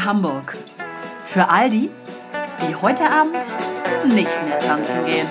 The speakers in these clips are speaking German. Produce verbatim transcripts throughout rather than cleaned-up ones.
Hamburg. Für all die, die heute Abend nicht mehr tanzen gehen.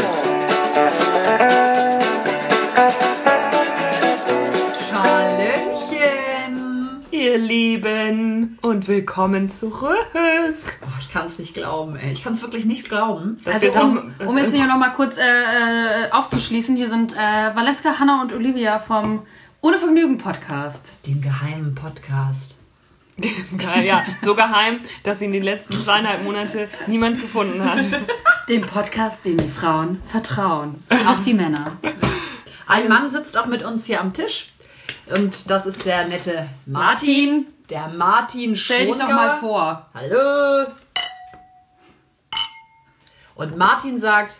Hallöchen! Ihr Lieben und willkommen zurück. Oh, ich kann es nicht glauben, ey. Ich kann es wirklich nicht glauben. Dass Also wir um, das- um jetzt hier nochmal kurz äh, aufzuschließen, hier sind äh, Valeska, Hannah und Olivia vom Ohne Vergnügen Podcast. Dem geheimen Podcast. Ja, so geheim, dass ihn die letzten zweieinhalb Monate niemand gefunden hat. Dem Podcast, dem die Frauen vertrauen. Auch die Männer. Ein Mann sitzt auch mit uns hier am Tisch. Und das ist der nette Martin. Der Martin Stell dich doch Schongauer. mal vor. Hallo! Und Martin sagt,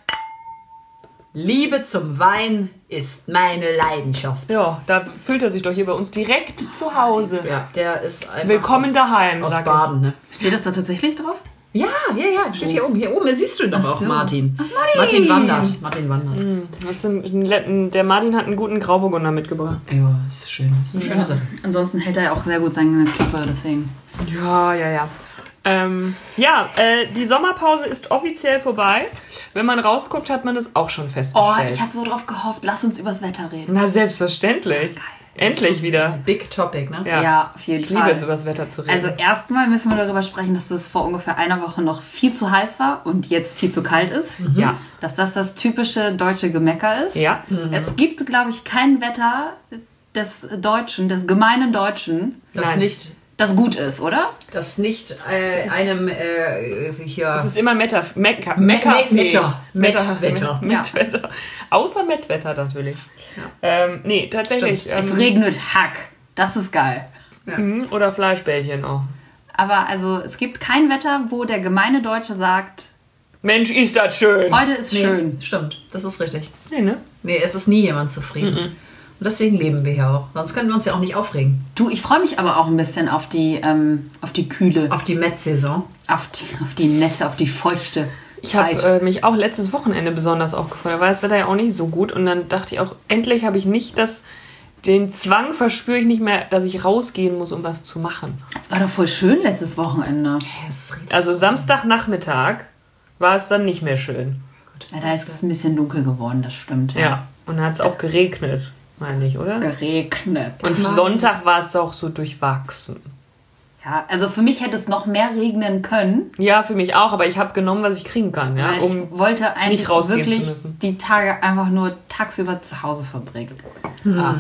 Liebe zum Wein ist meine Leidenschaft. Ja, da fühlt er sich doch hier bei uns direkt zu Hause. Ja, der ist einfach Willkommen aus, daheim, aus sag ich. Baden. Ne? Steht das da tatsächlich drauf? Ja, ja, ja, steht hier oben. Hier oben siehst du doch Ach auch so. Martin. Ach, Martin. Martin wandert. Martin wandert. Das sind, der Martin hat einen guten Grauburgunder mitgebracht. Ja, ist schön. Ist eine schöne Sache. Ansonsten hält er ja auch sehr gut seine Klappe, deswegen. Ja, ja, ja. Ähm, ja, äh, die Sommerpause ist offiziell vorbei. Wenn man rausguckt, hat man das auch schon Oh, festgestellt. ich habe so drauf gehofft. Lass uns übers Wetter reden. Na, selbstverständlich. Endlich wieder. Big Topic, ne? Ja, Ja, auf jeden ich liebe Fall. es, über das Wetter zu reden. Also erstmal müssen wir darüber sprechen, dass es vor ungefähr einer Woche noch viel zu heiß war und jetzt viel zu kalt ist. ja. Dass das das typische deutsche Gemecker ist. Ja. Es gibt, glaube ich, kein Wetter des Deutschen, des gemeinen Deutschen, Das Nein. nicht, das gut ist, oder? das nicht äh, einem äh, hier. Es ist immer Metter, Mecker, Me- Meckerfähig. Metter. Metter. Mettwetter. Mettwetter. Außer Mettwetter natürlich. Ähm, nee, tatsächlich. Es Ähm, regnet Hack. Das ist geil. mhm, oder Fleischbällchen auch. Aber also es gibt kein Wetter, wo der gemeine Deutsche sagt, Mensch, ist das schön. heute ist Nee, schön. Stimmt, das ist richtig. Nee, ne? Nee, es ist nie jemand zufrieden. Und deswegen leben wir hier auch. Sonst könnten wir uns ja auch nicht aufregen. Du, ich freue mich aber auch ein bisschen auf die, ähm, auf die kühle, Auf die Met-Saison. auf die, auf die Nässe, auf die feuchte Ich habe Zeit. äh, mich auch letztes Wochenende besonders aufgefallen. Da war das Wetter ja auch nicht so gut. Und dann dachte ich auch, endlich habe ich nicht das, den Zwang, verspüre ich nicht mehr, dass ich rausgehen muss, um was zu machen. Es war doch voll schön letztes Wochenende. Es riecht Also so- Samstagnachmittag war es dann nicht mehr schön. Ja, da ist es ein bisschen dunkel geworden, das stimmt. Ja. Und dann hat es auch geregnet, meine ich, oder? Geregnet. Und Sonntag war es auch so durchwachsen. Ja, also für mich hätte es noch mehr regnen können, Ja, für mich auch, aber ich habe genommen, was ich kriegen kann, ja, weil um ich wollte eigentlich nicht rausgehen wirklich zu müssen. die Tage einfach nur tagsüber zu Hause verbringen. Ah.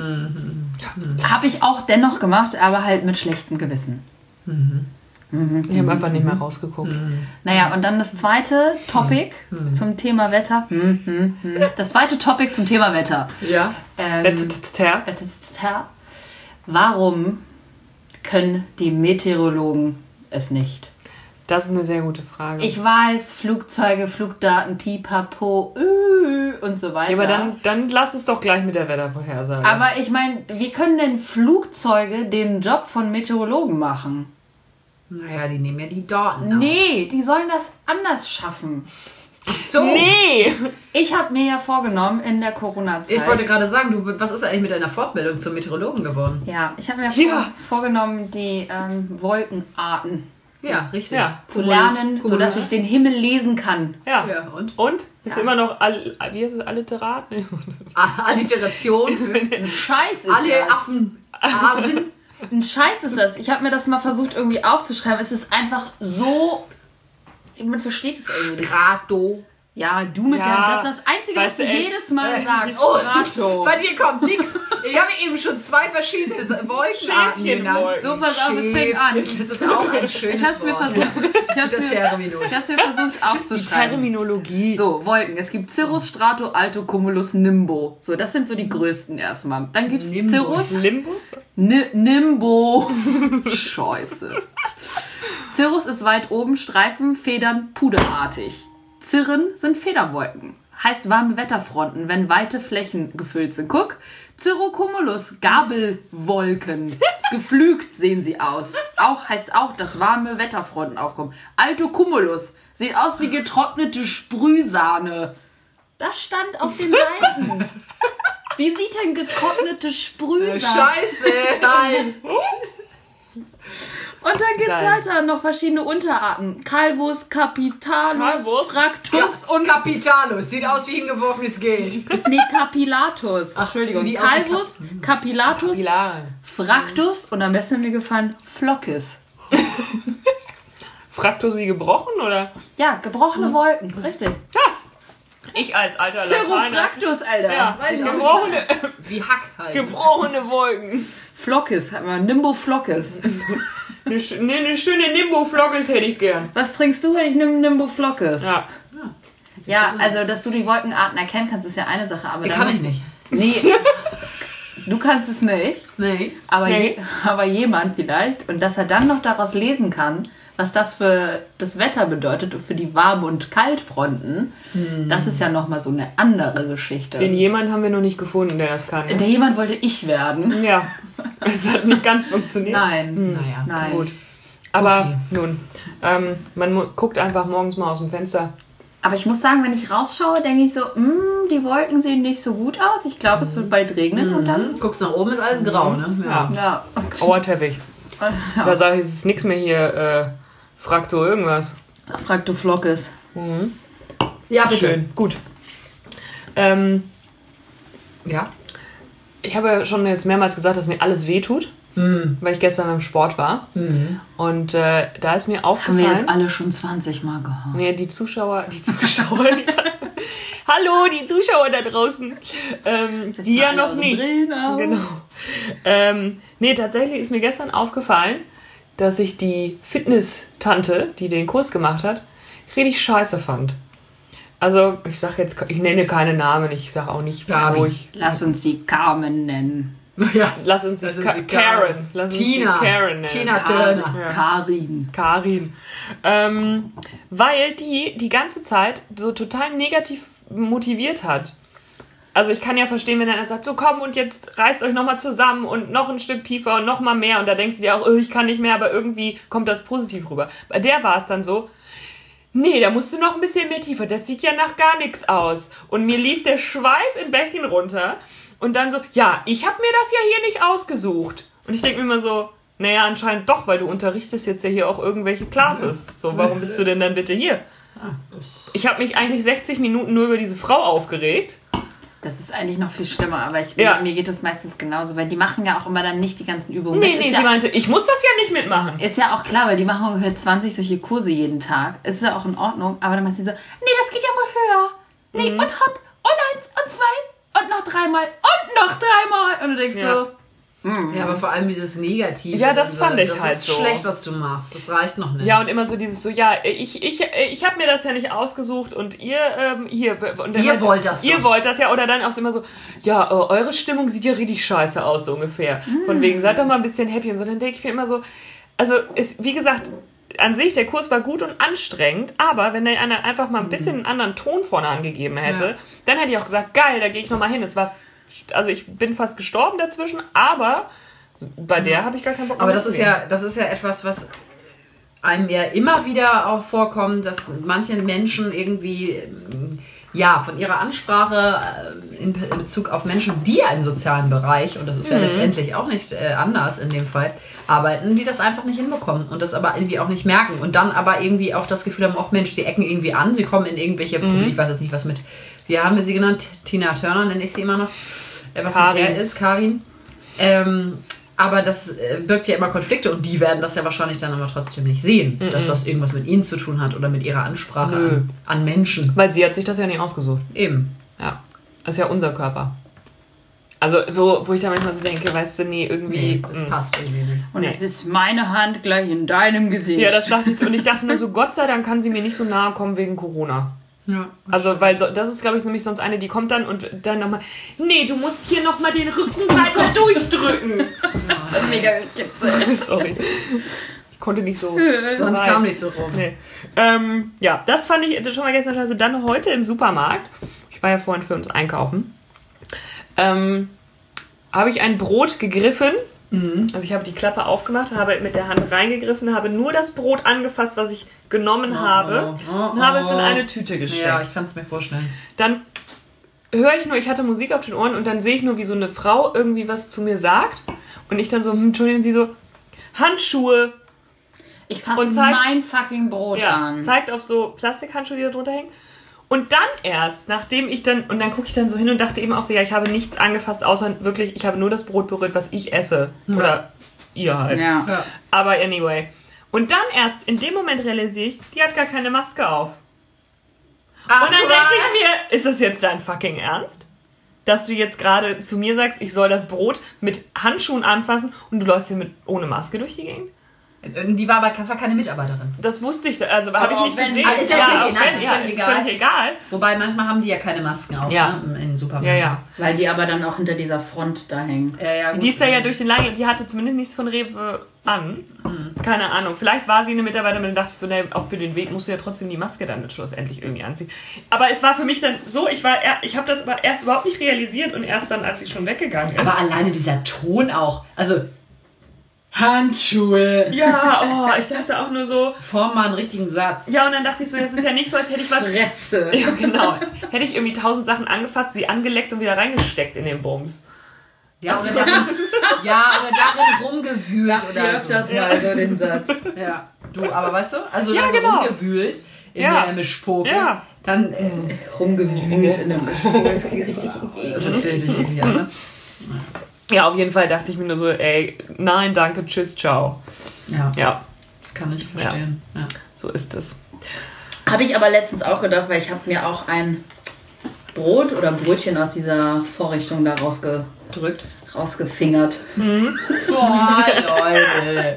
Habe ich auch dennoch gemacht, aber halt mit schlechtem Gewissen. Ich habe einfach nicht mehr rausgeguckt. Naja, und dann das zweite Topic zum Thema Wetter. Hm, hm, hm. Das zweite Topic zum Thema Wetter. Ja. Ähm, Wetter. Wetter. Warum können die Meteorologen es nicht? Das ist eine sehr gute Frage. Ich weiß, Flugzeuge, Flugdaten, Pipapo äh, und so weiter. ja, aber dann, dann lass es doch gleich mit der Wettervorhersage. Aber ich meine, wie können denn Flugzeuge den Job von Meteorologen machen? Naja, die nehmen ja die Daten. auf. Nee, die sollen das anders schaffen. So. nee! Ich habe mir ja vorgenommen in der Corona-Zeit. Ich wollte gerade sagen, du, was ist eigentlich mit deiner Fortbildung zum Meteorologen geworden? ja, ich habe mir Ja. vor, vorgenommen, die ähm, Wolkenarten Ja, richtig. Ja. zu lernen, Cumulus- sodass ich den Himmel lesen kann. Ja. Ja, und? Und? Bist du immer noch, all, wie heißt es, Alliterat? Nee. Ah, Alliteration. Ein Scheiß ist Alle das. Affen. Asen. Ein Scheiß ist das. Ich habe mir das mal versucht irgendwie aufzuschreiben. Es ist einfach so... Man versteht es irgendwie nicht. Grado. Ja, du mit Ja, deinem... Das ist das Einzige, weißt was du du, echt, jedes Mal äh, sagst. oh, Strato. Bei dir kommt nix. Ich habe eben schon zwei verschiedene Wolkenarten genannt. Schäfchenwolken. So, pass auf, es fängt an. Das ist auch ein schönes Ich habe es mir Wort. versucht, ich hab's Der mir, Terminus. ich hab's mir versucht aufzuschreiben. Terminologie. So, Wolken. Es gibt Cirrus, Strato, Alto, Cumulus, Nimbo. So, das sind so die größten erstmal. Dann gibt's Nimbus. Cirrus, Limbus? Ni Nimbo. Scheiße. Cirrus ist weit oben, Streifen, Federn, puderartig. Cirren sind Federwolken. Heißt warme Wetterfronten, wenn weite Flächen gefüllt sind. Guck, Cirrocumulus, Gabelwolken. Geflügt sehen sie aus. Auch heißt auch, dass warme Wetterfronten aufkommen. Alto Cumulus sieht aus wie getrocknete Sprühsahne. Das stand auf den Seiten. Wie sieht denn getrocknete Sprühsahne? Scheiße, halt. Und dann geht's Geil. weiter. Noch verschiedene Unterarten. Calvus, Capitalus, Calvus? Fractus Und Capitalus. Sieht aus wie hingeworfenes Geld. Nee, Capillatus. Entschuldigung. sieht aus wie Calvus, Capillatus, Pilare. Fractus und am besten hat mir gefallen Flockes. Fraktus wie gebrochen, oder? Ja, gebrochene Wolken. Richtig. Ich als alter Lateiner. Cerofractus, Alter. Ja, Weiß ich auch. gebrochene, Wie Hack halt. gebrochene Wolken. Flockes, hat man. Nimbo Flockes. Eine, sch- ne, eine schöne Nimbo-Flockes hätte ich gern. Was trinkst du, wenn ich nimm Nimbo Flockes? Ja. Ja, also, dass du die Wolkenarten erkennen kannst, ist ja eine Sache. Aber dann Kann ich musst- nicht. Nee. Du kannst es nicht. Nee. Aber, Nee. je, aber jemand vielleicht. Und dass er dann noch daraus lesen kann, was das für das Wetter bedeutet und für die Warm- und Kaltfronten, das ist ja nochmal so eine andere Geschichte. Den jemand haben wir noch nicht gefunden, der das kann. Ne? Der jemand wollte ich werden. Ja. Es hat nicht ganz funktioniert. Nein. Naja. Nein. Gut. Aber Okay. nun, ähm, man mu- guckt einfach morgens mal aus dem Fenster. Aber ich muss sagen, wenn ich rausschaue, denke ich so, "Mm, die Wolken sehen nicht so gut aus. Ich glaube, es wird bald regnen und dann. Guckst nach oben, ist alles grau, ne? Ja. Ja. Auerteppich. Da sage ich, es ist nichts mehr hier, äh, Fraktur irgendwas. Frag du Flockes. Ja, bitte. Schön, gut. Ähm, Ja. ich habe ja schon jetzt mehrmals gesagt, dass mir alles wehtut, weil ich gestern beim Sport war. Und äh, da ist mir Haben aufgefallen... wir jetzt alle schon zwanzig Mal gehört. Nee, die Zuschauer, die Zuschauer, ich sag, hallo, die Zuschauer da draußen, ähm, die ja alle noch eure nicht. Brillen auf. Genau. Ähm, nee, tatsächlich ist mir gestern aufgefallen, dass ich die Fitness-Tante, die den Kurs gemacht hat, richtig scheiße fand. Also, ich sag jetzt, ich nenne keine Namen, ich sag auch nicht, Gabi. wo ich. Lass uns die Carmen nennen. Ja. Lass uns die Lass uns Ka die Karen. Karen. Lass uns Tina. die Karen nennen. Tina Kar Turner. Ja. Karin. Karin. Ähm, weil die die ganze Zeit so total negativ motiviert hat. Also ich kann ja verstehen, wenn einer sagt, so komm und jetzt reißt euch nochmal zusammen und noch ein Stück tiefer und nochmal mehr und da denkst du dir auch, oh, ich kann nicht mehr, aber irgendwie kommt das positiv rüber. Bei der war es dann so, nee, da musst du noch ein bisschen mehr tiefer, das sieht ja nach gar nichts aus. Und mir lief der Schweiß in Bächen runter und dann so, ja, ich habe mir das ja hier nicht ausgesucht. Und ich denke mir immer so, naja, anscheinend doch, weil du unterrichtest jetzt ja hier auch irgendwelche Classes. So, warum bist du denn dann bitte hier? Ich habe mich eigentlich sechzig Minuten nur über diese Frau aufgeregt. Das ist eigentlich noch viel schlimmer, aber ich, Ja. mir, mir geht das meistens genauso, weil die machen ja auch immer dann nicht die ganzen Übungen Nee, mit. nee, ist, sie ja, meinte, ich muss das ja nicht mitmachen. ist ja auch klar, weil die machen ungefähr zwanzig solche Kurse jeden Tag. Ist ja auch in Ordnung, aber dann meint sie so, nee, das geht ja wohl höher. Nee, Mhm. und hopp, und eins, und zwei, und noch dreimal, und noch dreimal. Und du denkst Ja. so, Ja, aber vor allem dieses Negative. Ja, das dann fand ich das halt ist so. schlecht, was du machst. Das reicht noch nicht. Ja, und immer so dieses so, ja, ich, ich, ich habe mir das ja nicht ausgesucht und ihr, ähm, hier. Und dann Ihr meinte, wollt das Ihr doch. wollt das ja, oder dann auch immer so, ja, äh, eure Stimmung sieht ja richtig scheiße aus, so ungefähr. Von wegen, seid doch mal ein bisschen happy und so. Dann denke ich mir immer so, also, ist, wie gesagt, an sich, der Kurs war gut und anstrengend, aber wenn der einer einfach mal ein bisschen einen anderen Ton vorne angegeben hätte, Ja. dann hätte ich auch gesagt, geil, da gehe ich nochmal hin. Es war, also ich bin fast gestorben dazwischen, aber bei der habe ich gar keinen Bock mehr Aber das ist mitzunehmen. ja, das ist ja etwas, was einem ja immer wieder auch vorkommt, dass manche Menschen irgendwie ähm, ja von ihrer Ansprache äh, in Bezug auf Menschen, die ja im sozialen Bereich, und das ist ja letztendlich auch nicht äh, anders in dem Fall, arbeiten, die das einfach nicht hinbekommen und das aber irgendwie auch nicht merken und dann aber irgendwie auch das Gefühl haben, auch Mensch, die ecken irgendwie an, sie kommen in irgendwelche Probleme, ich weiß jetzt nicht, was mit, wie haben wir sie genannt? Tina Turner nenne ich sie immer noch, äh, was Karin. mit der ist, Karin. Ähm, aber das äh, birgt ja immer Konflikte und die werden das ja wahrscheinlich dann aber trotzdem nicht sehen, dass das irgendwas mit ihnen zu tun hat oder mit ihrer Ansprache Nö. an, an Menschen. Weil sie hat sich das ja nicht ausgesucht. Eben. Ja, das ist ja unser Körper. Also so, wo ich da manchmal so denke, weißt du, nee, irgendwie... Nee, das mm. passt irgendwie nicht. und Nee. es ist meine Hand gleich in deinem Gesicht. Ja, das dachte ich so. Und ich dachte nur so, Gott sei Dank kann sie mir nicht so nahe kommen wegen Corona. Ja. Also, weil so, das ist, glaube ich, nämlich sonst eine, die kommt dann und dann nochmal, nee, du musst hier nochmal den Rücken weiter durchdrücken. Mega gekitzelt. Sorry. Ich konnte nicht so... Sonst Nein. kam nicht so rum. Nee. Ähm, ja, das fand ich schon mal gestern. Also dann heute im Supermarkt. Ich war ja vorhin für uns einkaufen. Ähm, habe ich ein Brot gegriffen. Also ich habe die Klappe aufgemacht, habe mit der Hand reingegriffen, habe nur das Brot angefasst, was ich genommen habe oh, und habe es in oh. eine Tüte gesteckt. Ja, ich kann es mir vorstellen. Dann höre ich nur, ich hatte Musik auf den Ohren und dann sehe ich nur, wie so eine Frau irgendwie was zu mir sagt und ich dann so, hm, Entschuldigung, sie so, Handschuhe. Ich fasse Und zeigt- mein fucking Brot Ja, an. zeigt auf so Plastikhandschuhe, die da drunter hängen. Und dann erst, nachdem ich dann, und dann gucke ich dann so hin und dachte eben auch so, ja, ich habe nichts angefasst, außer wirklich, ich habe nur das Brot berührt, was ich esse. Oder ihr halt. Ja. Ja. Aber anyway. Und dann erst, in dem Moment realisiere ich, die hat gar keine Maske auf. Ach, Und dann denke ich mir, ist das jetzt dein fucking Ernst? Dass du jetzt gerade zu mir sagst, ich soll das Brot mit Handschuhen anfassen und du läufst hier mit ohne Maske durch die Gegend? Die war aber das war keine Mitarbeiterin. Das wusste ich, also habe ich auch nicht wenn- gesehen. Ah, ist ja ja, völlig- auch nein, wenn, ist ja, völlig ist egal. völlig egal. Wobei manchmal haben die ja keine Masken auf, Ja. ne? In Supermärkten. Ja, ja. Weil die aber dann auch hinter dieser Front da hängen. Ja, ja, gut. Die ist da ja durch den Laden und die hatte zumindest nichts von Rewe an. Keine Ahnung. Vielleicht war sie eine Mitarbeiterin, dann dachte ich so, ne, auch für den Weg musst du ja trotzdem die Maske dann schlussendlich irgendwie anziehen. Aber es war für mich dann so, ich war, er- ich habe das aber erst überhaupt nicht realisiert und erst dann, als sie schon weggegangen ist. Aber alleine dieser Ton auch. Also, Handschuhe. ja, oh, ich dachte auch nur so, Form mal einen richtigen Satz. ja, und dann dachte ich so, das ist ja nicht so, als hätte ich was, Fresse. ja, genau, hätte ich irgendwie tausend Sachen angefasst, sie angeleckt und wieder reingesteckt in den Bums. Ja, oder darin, ja, oder darin rumgewühlt Sagt sie oder öfters so. mal so den Satz. Ja, du, aber weißt du, also Ja, da so genau. rumgewühlt in Ja. der Mischpoke, Ja. dann äh, Rumgewühlt in einem Gespräch. Das geht richtig das erzählt dich irgendwie, ne? Ja, auf jeden Fall dachte ich mir nur so, ey, nein, danke, tschüss, ciao. Ja, Ja, das kann ich verstehen. Ja. so ist es. Habe ich aber letztens auch gedacht, weil ich habe mir auch ein Brot oder Brötchen aus dieser Vorrichtung da rausge, Drückt. rausgefingert. Boah, Leute.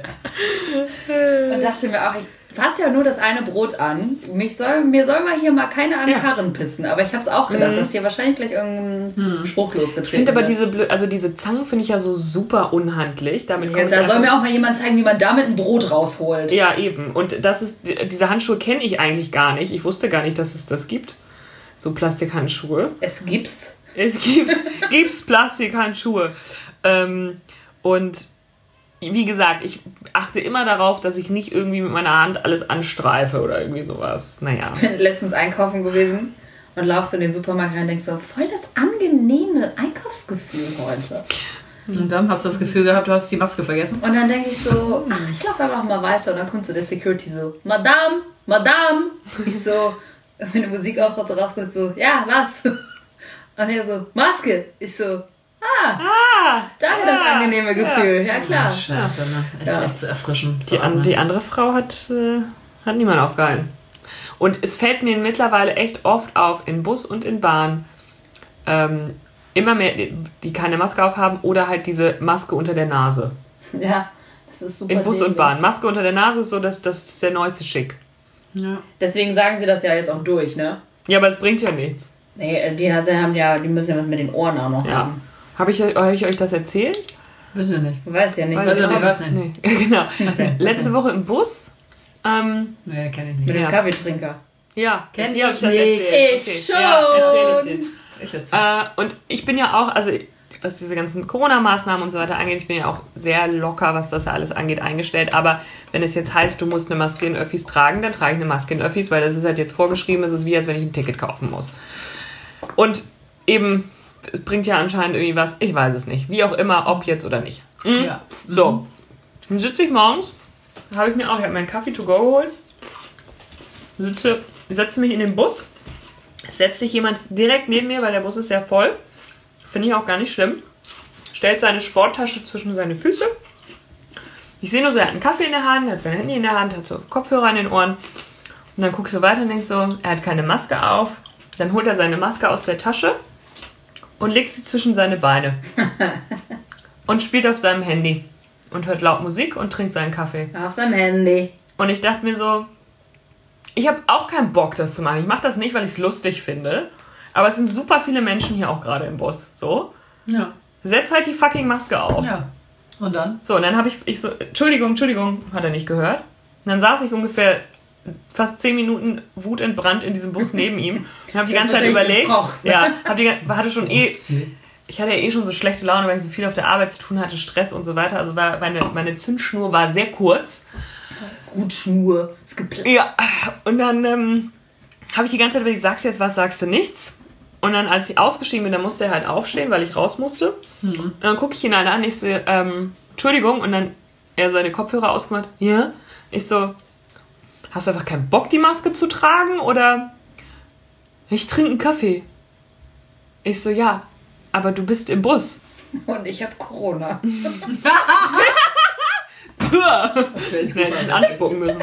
Und dachte mir auch, ich fasse ja nur das eine Brot an. Mich soll, mir soll mal hier mal keiner an den Ja. Karren pissen. Aber ich habe es auch gedacht, dass hier wahrscheinlich gleich irgendein Spruch Ich losgetreten finde aber wird. diese, Blö also diese Zangen finde ich ja so super unhandlich. Damit Ja, komme ich da soll einfach- mir auch mal jemand zeigen, wie man damit ein Brot rausholt. Ja, eben. Und das ist, diese Handschuhe kenne ich eigentlich gar nicht. Ich wusste gar nicht, dass es das gibt. So Plastikhandschuhe. Es gibt's. Es gibt gibt's Plastikhandschuhe. Ähm, und wie gesagt, ich achte immer darauf, dass ich nicht irgendwie mit meiner Hand alles anstreife oder irgendwie sowas. Naja. Ich bin letztens einkaufen gewesen und laufst in den Supermarkt rein und denkst so, voll das angenehme Einkaufsgefühl heute. Und dann hast du das Gefühl gehabt, du hast die Maske vergessen. Und dann denke ich so, ach, ich laufe einfach mal weiter. Und dann kommt so der Security so, Madame, Madame. Ich so, meine Musik auch so rauskommt, so, ja, was? Und er so, Maske. Ich so, ah, Ah, daher das ah, angenehme Gefühl. Ja, klar. Scheiße, ne? Ist Ja. echt zu erfrischen. Die, an, die andere Frau hat, äh, hat niemand aufgehalten. Und es fällt mir mittlerweile echt oft auf, in Bus und in Bahn, ähm, immer mehr, die, die keine Maske aufhaben oder halt diese Maske unter der Nase. Ja, das ist super. In Bus und dämlich. Bahn. Maske unter der Nase ist so, dass das ist der neueste Schick. Ja. Deswegen sagen sie das ja jetzt auch durch, ne? Ja, aber es bringt ja nichts. Nee, die haben ja, die müssen ja was mit den Ohren auch noch Ja. haben. Habe ich, hab ich euch das erzählt? Wissen wir nicht. Weiß ja nicht. Weiß Also, ich nee, auch was nicht. nicht. Nee. Genau. Was denn? Was Letzte denn? Woche im Bus. Ähm, Nee, kenn ich mit nicht. dem Ja. Kaffeetrinker. ja, Kenn dir hab ich das nicht. erzählt. Ich Ja, erzähl schon. ich dir. Ich erzähl. Äh, und ich bin ja auch, also was diese ganzen Corona-Maßnahmen und so weiter angeht, ich bin ja auch sehr locker, was das alles angeht, eingestellt. Aber wenn es jetzt heißt, du musst eine Maske in Öffis tragen, dann trage ich eine Maske in Öffis, weil das ist halt jetzt vorgeschrieben, es ist wie, als wenn ich ein Ticket kaufen muss. Und eben, es bringt ja anscheinend irgendwie was, ich weiß es nicht. Wie auch immer, ob jetzt oder nicht. Mhm. Ja. So, dann sitze ich morgens, habe ich mir auch, ich habe meinen Kaffee to go geholt, sitze, setze mich in den Bus, setzt sich jemand direkt neben mir, weil der Bus ist sehr voll, finde ich auch gar nicht schlimm, stellt seine Sporttasche zwischen seine Füße. Ich sehe nur so, er hat einen Kaffee in der Hand, hat sein Handy in der Hand, hat so Kopfhörer in den Ohren. Und dann guckst du weiter und denkst so, er hat keine Maske auf. Dann holt er seine Maske aus der Tasche und legt sie zwischen seine Beine. Und spielt auf seinem Handy. Und hört laut Musik und trinkt seinen Kaffee. Auf seinem Handy. Und ich dachte mir so, ich habe auch keinen Bock, das zu machen. Ich mache das nicht, weil ich es lustig finde. Aber es sind super viele Menschen hier auch gerade im Bus. So, Ja. setz halt die fucking Maske auf. Ja. Und dann? So, und dann habe ich, ich so, Entschuldigung, Entschuldigung, hat er nicht gehört. Und dann saß ich ungefähr fast zehn Minuten wutentbrannt in diesem Bus neben ihm und habe die Das ganze ist Zeit wahrscheinlich überlegt. gekocht, ne? Ja, hab die, hatte schon eh, ich hatte ja eh schon so schlechte Laune, weil ich so viel auf der Arbeit zu tun hatte, Stress und so weiter. Also war meine, meine Zündschnur war sehr kurz. Gut Schnur. Ist geplatzt. Ja, und dann ähm, habe ich die ganze Zeit überlegt, sagst du jetzt was, sagst du nichts? Und dann, als ich ausgestiegen bin, dann musste er halt aufstehen, weil ich raus musste. Mhm. Und dann gucke ich ihn halt an, ich so, ähm, Entschuldigung, und dann er seine Kopfhörer ausgemacht, ja. Ich so, hast du einfach keinen Bock, die Maske zu tragen? Oder ich trinke einen Kaffee. Ich so, ja, aber du bist im Bus. Und ich habe Corona. Das wäre ich hätte ihn anspucken müssen.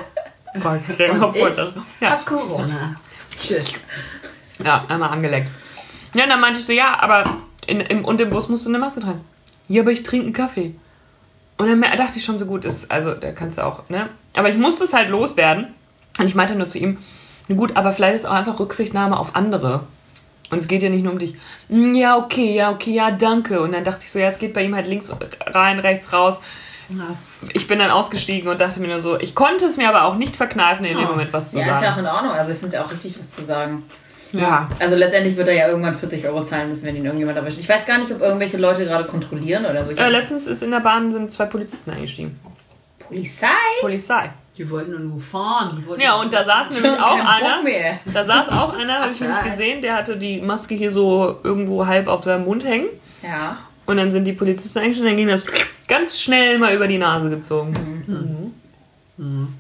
Und ich Ja. hab Corona. Tschüss. ja, einmal angeleckt. Ja, und dann meinte ich so, ja, aber in, im, und im Bus musst du eine Maske tragen. Ja, aber ich trinke einen Kaffee. Und dann mer- dachte ich schon, so gut ist, also da kannst du auch, ne? Aber ich musste es halt loswerden. Und ich meinte nur zu ihm, na gut, aber vielleicht ist auch einfach Rücksichtnahme auf andere. Und es geht ja nicht nur um dich. "Mm, Ja, okay, ja, okay, ja, danke." Und dann dachte ich so, ja, es geht bei ihm halt links rein, rechts raus. Ja. Ich bin dann ausgestiegen und dachte mir nur so, ich konnte es mir aber auch nicht verkneifen, in dem Moment was zu Ja, ist ja auch sagen. in Ordnung. Also ich finde es ja auch richtig, was zu sagen. Ja. Also letztendlich wird er ja irgendwann vierzig Euro zahlen müssen, wenn ihn irgendjemand erwischt. Ich weiß gar nicht, ob irgendwelche Leute gerade kontrollieren oder so. Ich Äh, letztens ist in der Bahn sind zwei Polizisten eingestiegen. Polizei? Polizei. Die wollten nur fahren. Die wollten Ja, und da saß nämlich auch Kein einer. Bock mehr. Da saß auch einer, habe ich nämlich Geil. gesehen, der hatte die Maske hier so irgendwo halb auf seinem Mund hängen. Ja. Und dann sind die Polizisten eingestiegen, dann ging das ganz schnell mal über die Nase gezogen. Mhm. Mhm.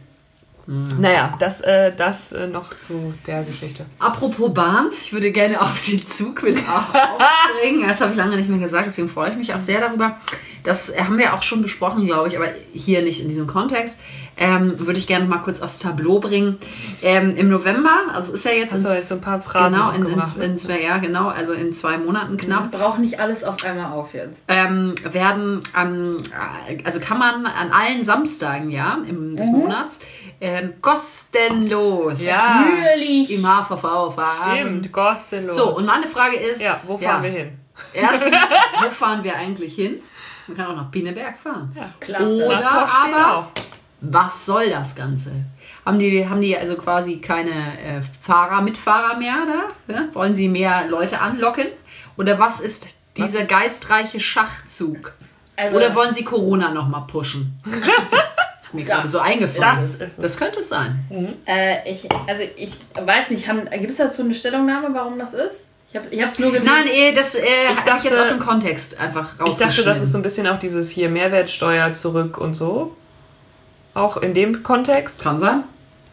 Naja, das, äh, das äh, noch zu der Geschichte. Apropos Bahn, ich würde gerne auf den Zug mit aufspringen. Das habe ich lange nicht mehr gesagt, deswegen freue ich mich auch sehr darüber. Das haben wir auch schon besprochen, glaube ich, aber hier nicht in diesem Kontext. Ähm, würde ich gerne noch mal kurz aufs Tableau bringen. Ähm, Im November, also ist ja jetzt... Hast du ins- jetzt so ein paar Phrasen Genau, in, in, gebracht, ne? in zwei, ja, genau, also in zwei Monaten knapp. Braucht nicht alles auf einmal auf jetzt. ähm, werden an, also kann man an allen Samstagen, ja, im, des Monats, ähm, kostenlos Ja, Natürlich. im H V V fahren. stimmt, kostenlos. So, und meine Frage ist, ja, wo fahren wir hin? Erstens, wo fahren wir eigentlich hin? Man kann auch nach Pinneberg fahren. Ja, Klasse. Oder Nach Torstedt aber, auch. was soll das Ganze? Haben die, haben die also quasi keine äh, Fahrer, Mitfahrer mehr da? Ja? Wollen sie mehr Leute anlocken? Oder was ist dieser ist- geistreiche Schachzug? Also, Oder wollen sie Corona nochmal pushen? Ist mir gerade so eingefallen. das ist- das könnte es sein. äh, ich, also ich weiß nicht, gibt es dazu eine Stellungnahme, warum das ist? Ich habe es nur gelesen. Nein, eh, das äh, Ich habe ich jetzt dachte- aus dem Kontext einfach Ich rausgeschnitten. dachte, das ist so ein bisschen auch dieses hier Mehrwertsteuer zurück und so. Auch in dem Kontext. Kann sein.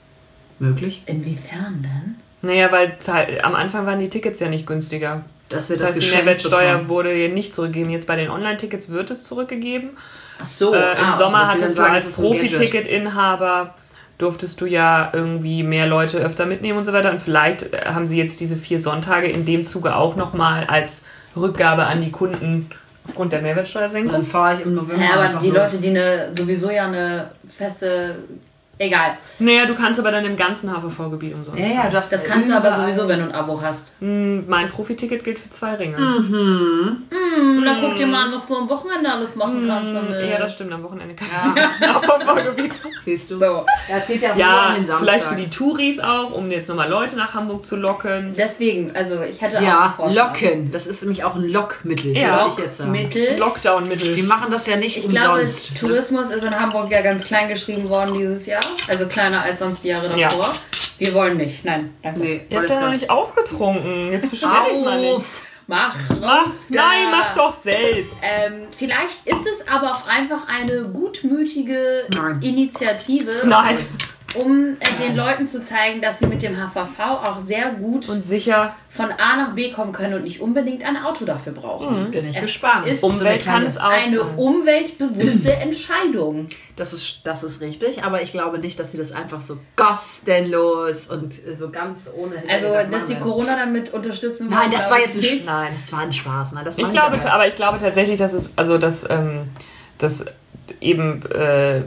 Möglich. Inwiefern denn? Naja, weil zahl- am Anfang waren die Tickets ja nicht günstiger. Dass wir Das das, heißt, die geschenkt Mehrwertsteuer bekommen. wurde hier nicht zurückgegeben. Jetzt bei den Online-Tickets wird es zurückgegeben. Ach so. äh, Im ah, Sommer dass sie dann hattest du sagen, als es ist ein Gadget. Profi-Ticket-Inhaber durftest du ja irgendwie mehr Leute öfter mitnehmen und so weiter. Und vielleicht äh, haben sie jetzt diese vier Sonntage in dem Zuge auch nochmal als Rückgabe an die Kunden aufgrund der Und Mehrwertsteuersenkung. dann fahre ich im November Ja, aber einfach die los. Leute, die eine, sowieso ja eine feste. Egal. Naja, du kannst aber dann im ganzen H V V-Gebiet umsonst Ja, ja, du fahren. darfst Das kannst du aber überall- sowieso, wenn du ein Abo hast. Hm, Mein Profi-Ticket gilt für zwei Ringe. Und dann guck dir mal an, was du am Wochenende alles machen kannst damit. Ja, das stimmt. Am Wochenende kann ich im ganzen H V V-Gebiet. Siehst du? So. Ja, es geht ja, nur Ja, an den Samstag. vielleicht für die Touris auch, um jetzt nochmal Leute nach Hamburg zu locken. Deswegen, also ich hätte auch einen Ja, Vorschlag. locken. Das ist nämlich auch ein Lockmittel, Ja. würde ich jetzt sagen. Mittel. Lockdown-Mittel. Die machen das ja nicht Ich glaube, umsonst. Tourismus ist in Hamburg ja ganz klein geschrieben worden dieses Jahr. Also kleiner als sonst die Jahre Ja. davor. Wir wollen nicht. Nein, danke. Nee, Ihr habt alles ja noch klar. nicht aufgetrunken. Jetzt beschwer dich mal nicht. Auf! Mach Mach, raus da. nein, mach doch selbst. Ähm, vielleicht ist es aber auch einfach eine gutmütige Nein. Initiative, Nein. um äh, den Leuten zu zeigen, dass sie mit dem H V V auch sehr gut Und sicher, von A nach B kommen können und nicht unbedingt ein Auto dafür brauchen. Bin ich Es gespannt. ist So eine Umwelt kann kleine- es auch Eine sein. umweltbewusste Entscheidung. Das ist, das ist richtig, aber ich glaube nicht, dass sie das einfach so kostenlos und äh, so ganz ohne Also, Hintergedanken dass die machen werden. Corona damit unterstützen Nein, wollen, das glaube war ich jetzt ein nicht. Sch- Nein. Das war ein Spaß. Nein, das Ich meine glaube, aber. aber ich glaube tatsächlich, dass es, also dass, ähm, dass eben äh,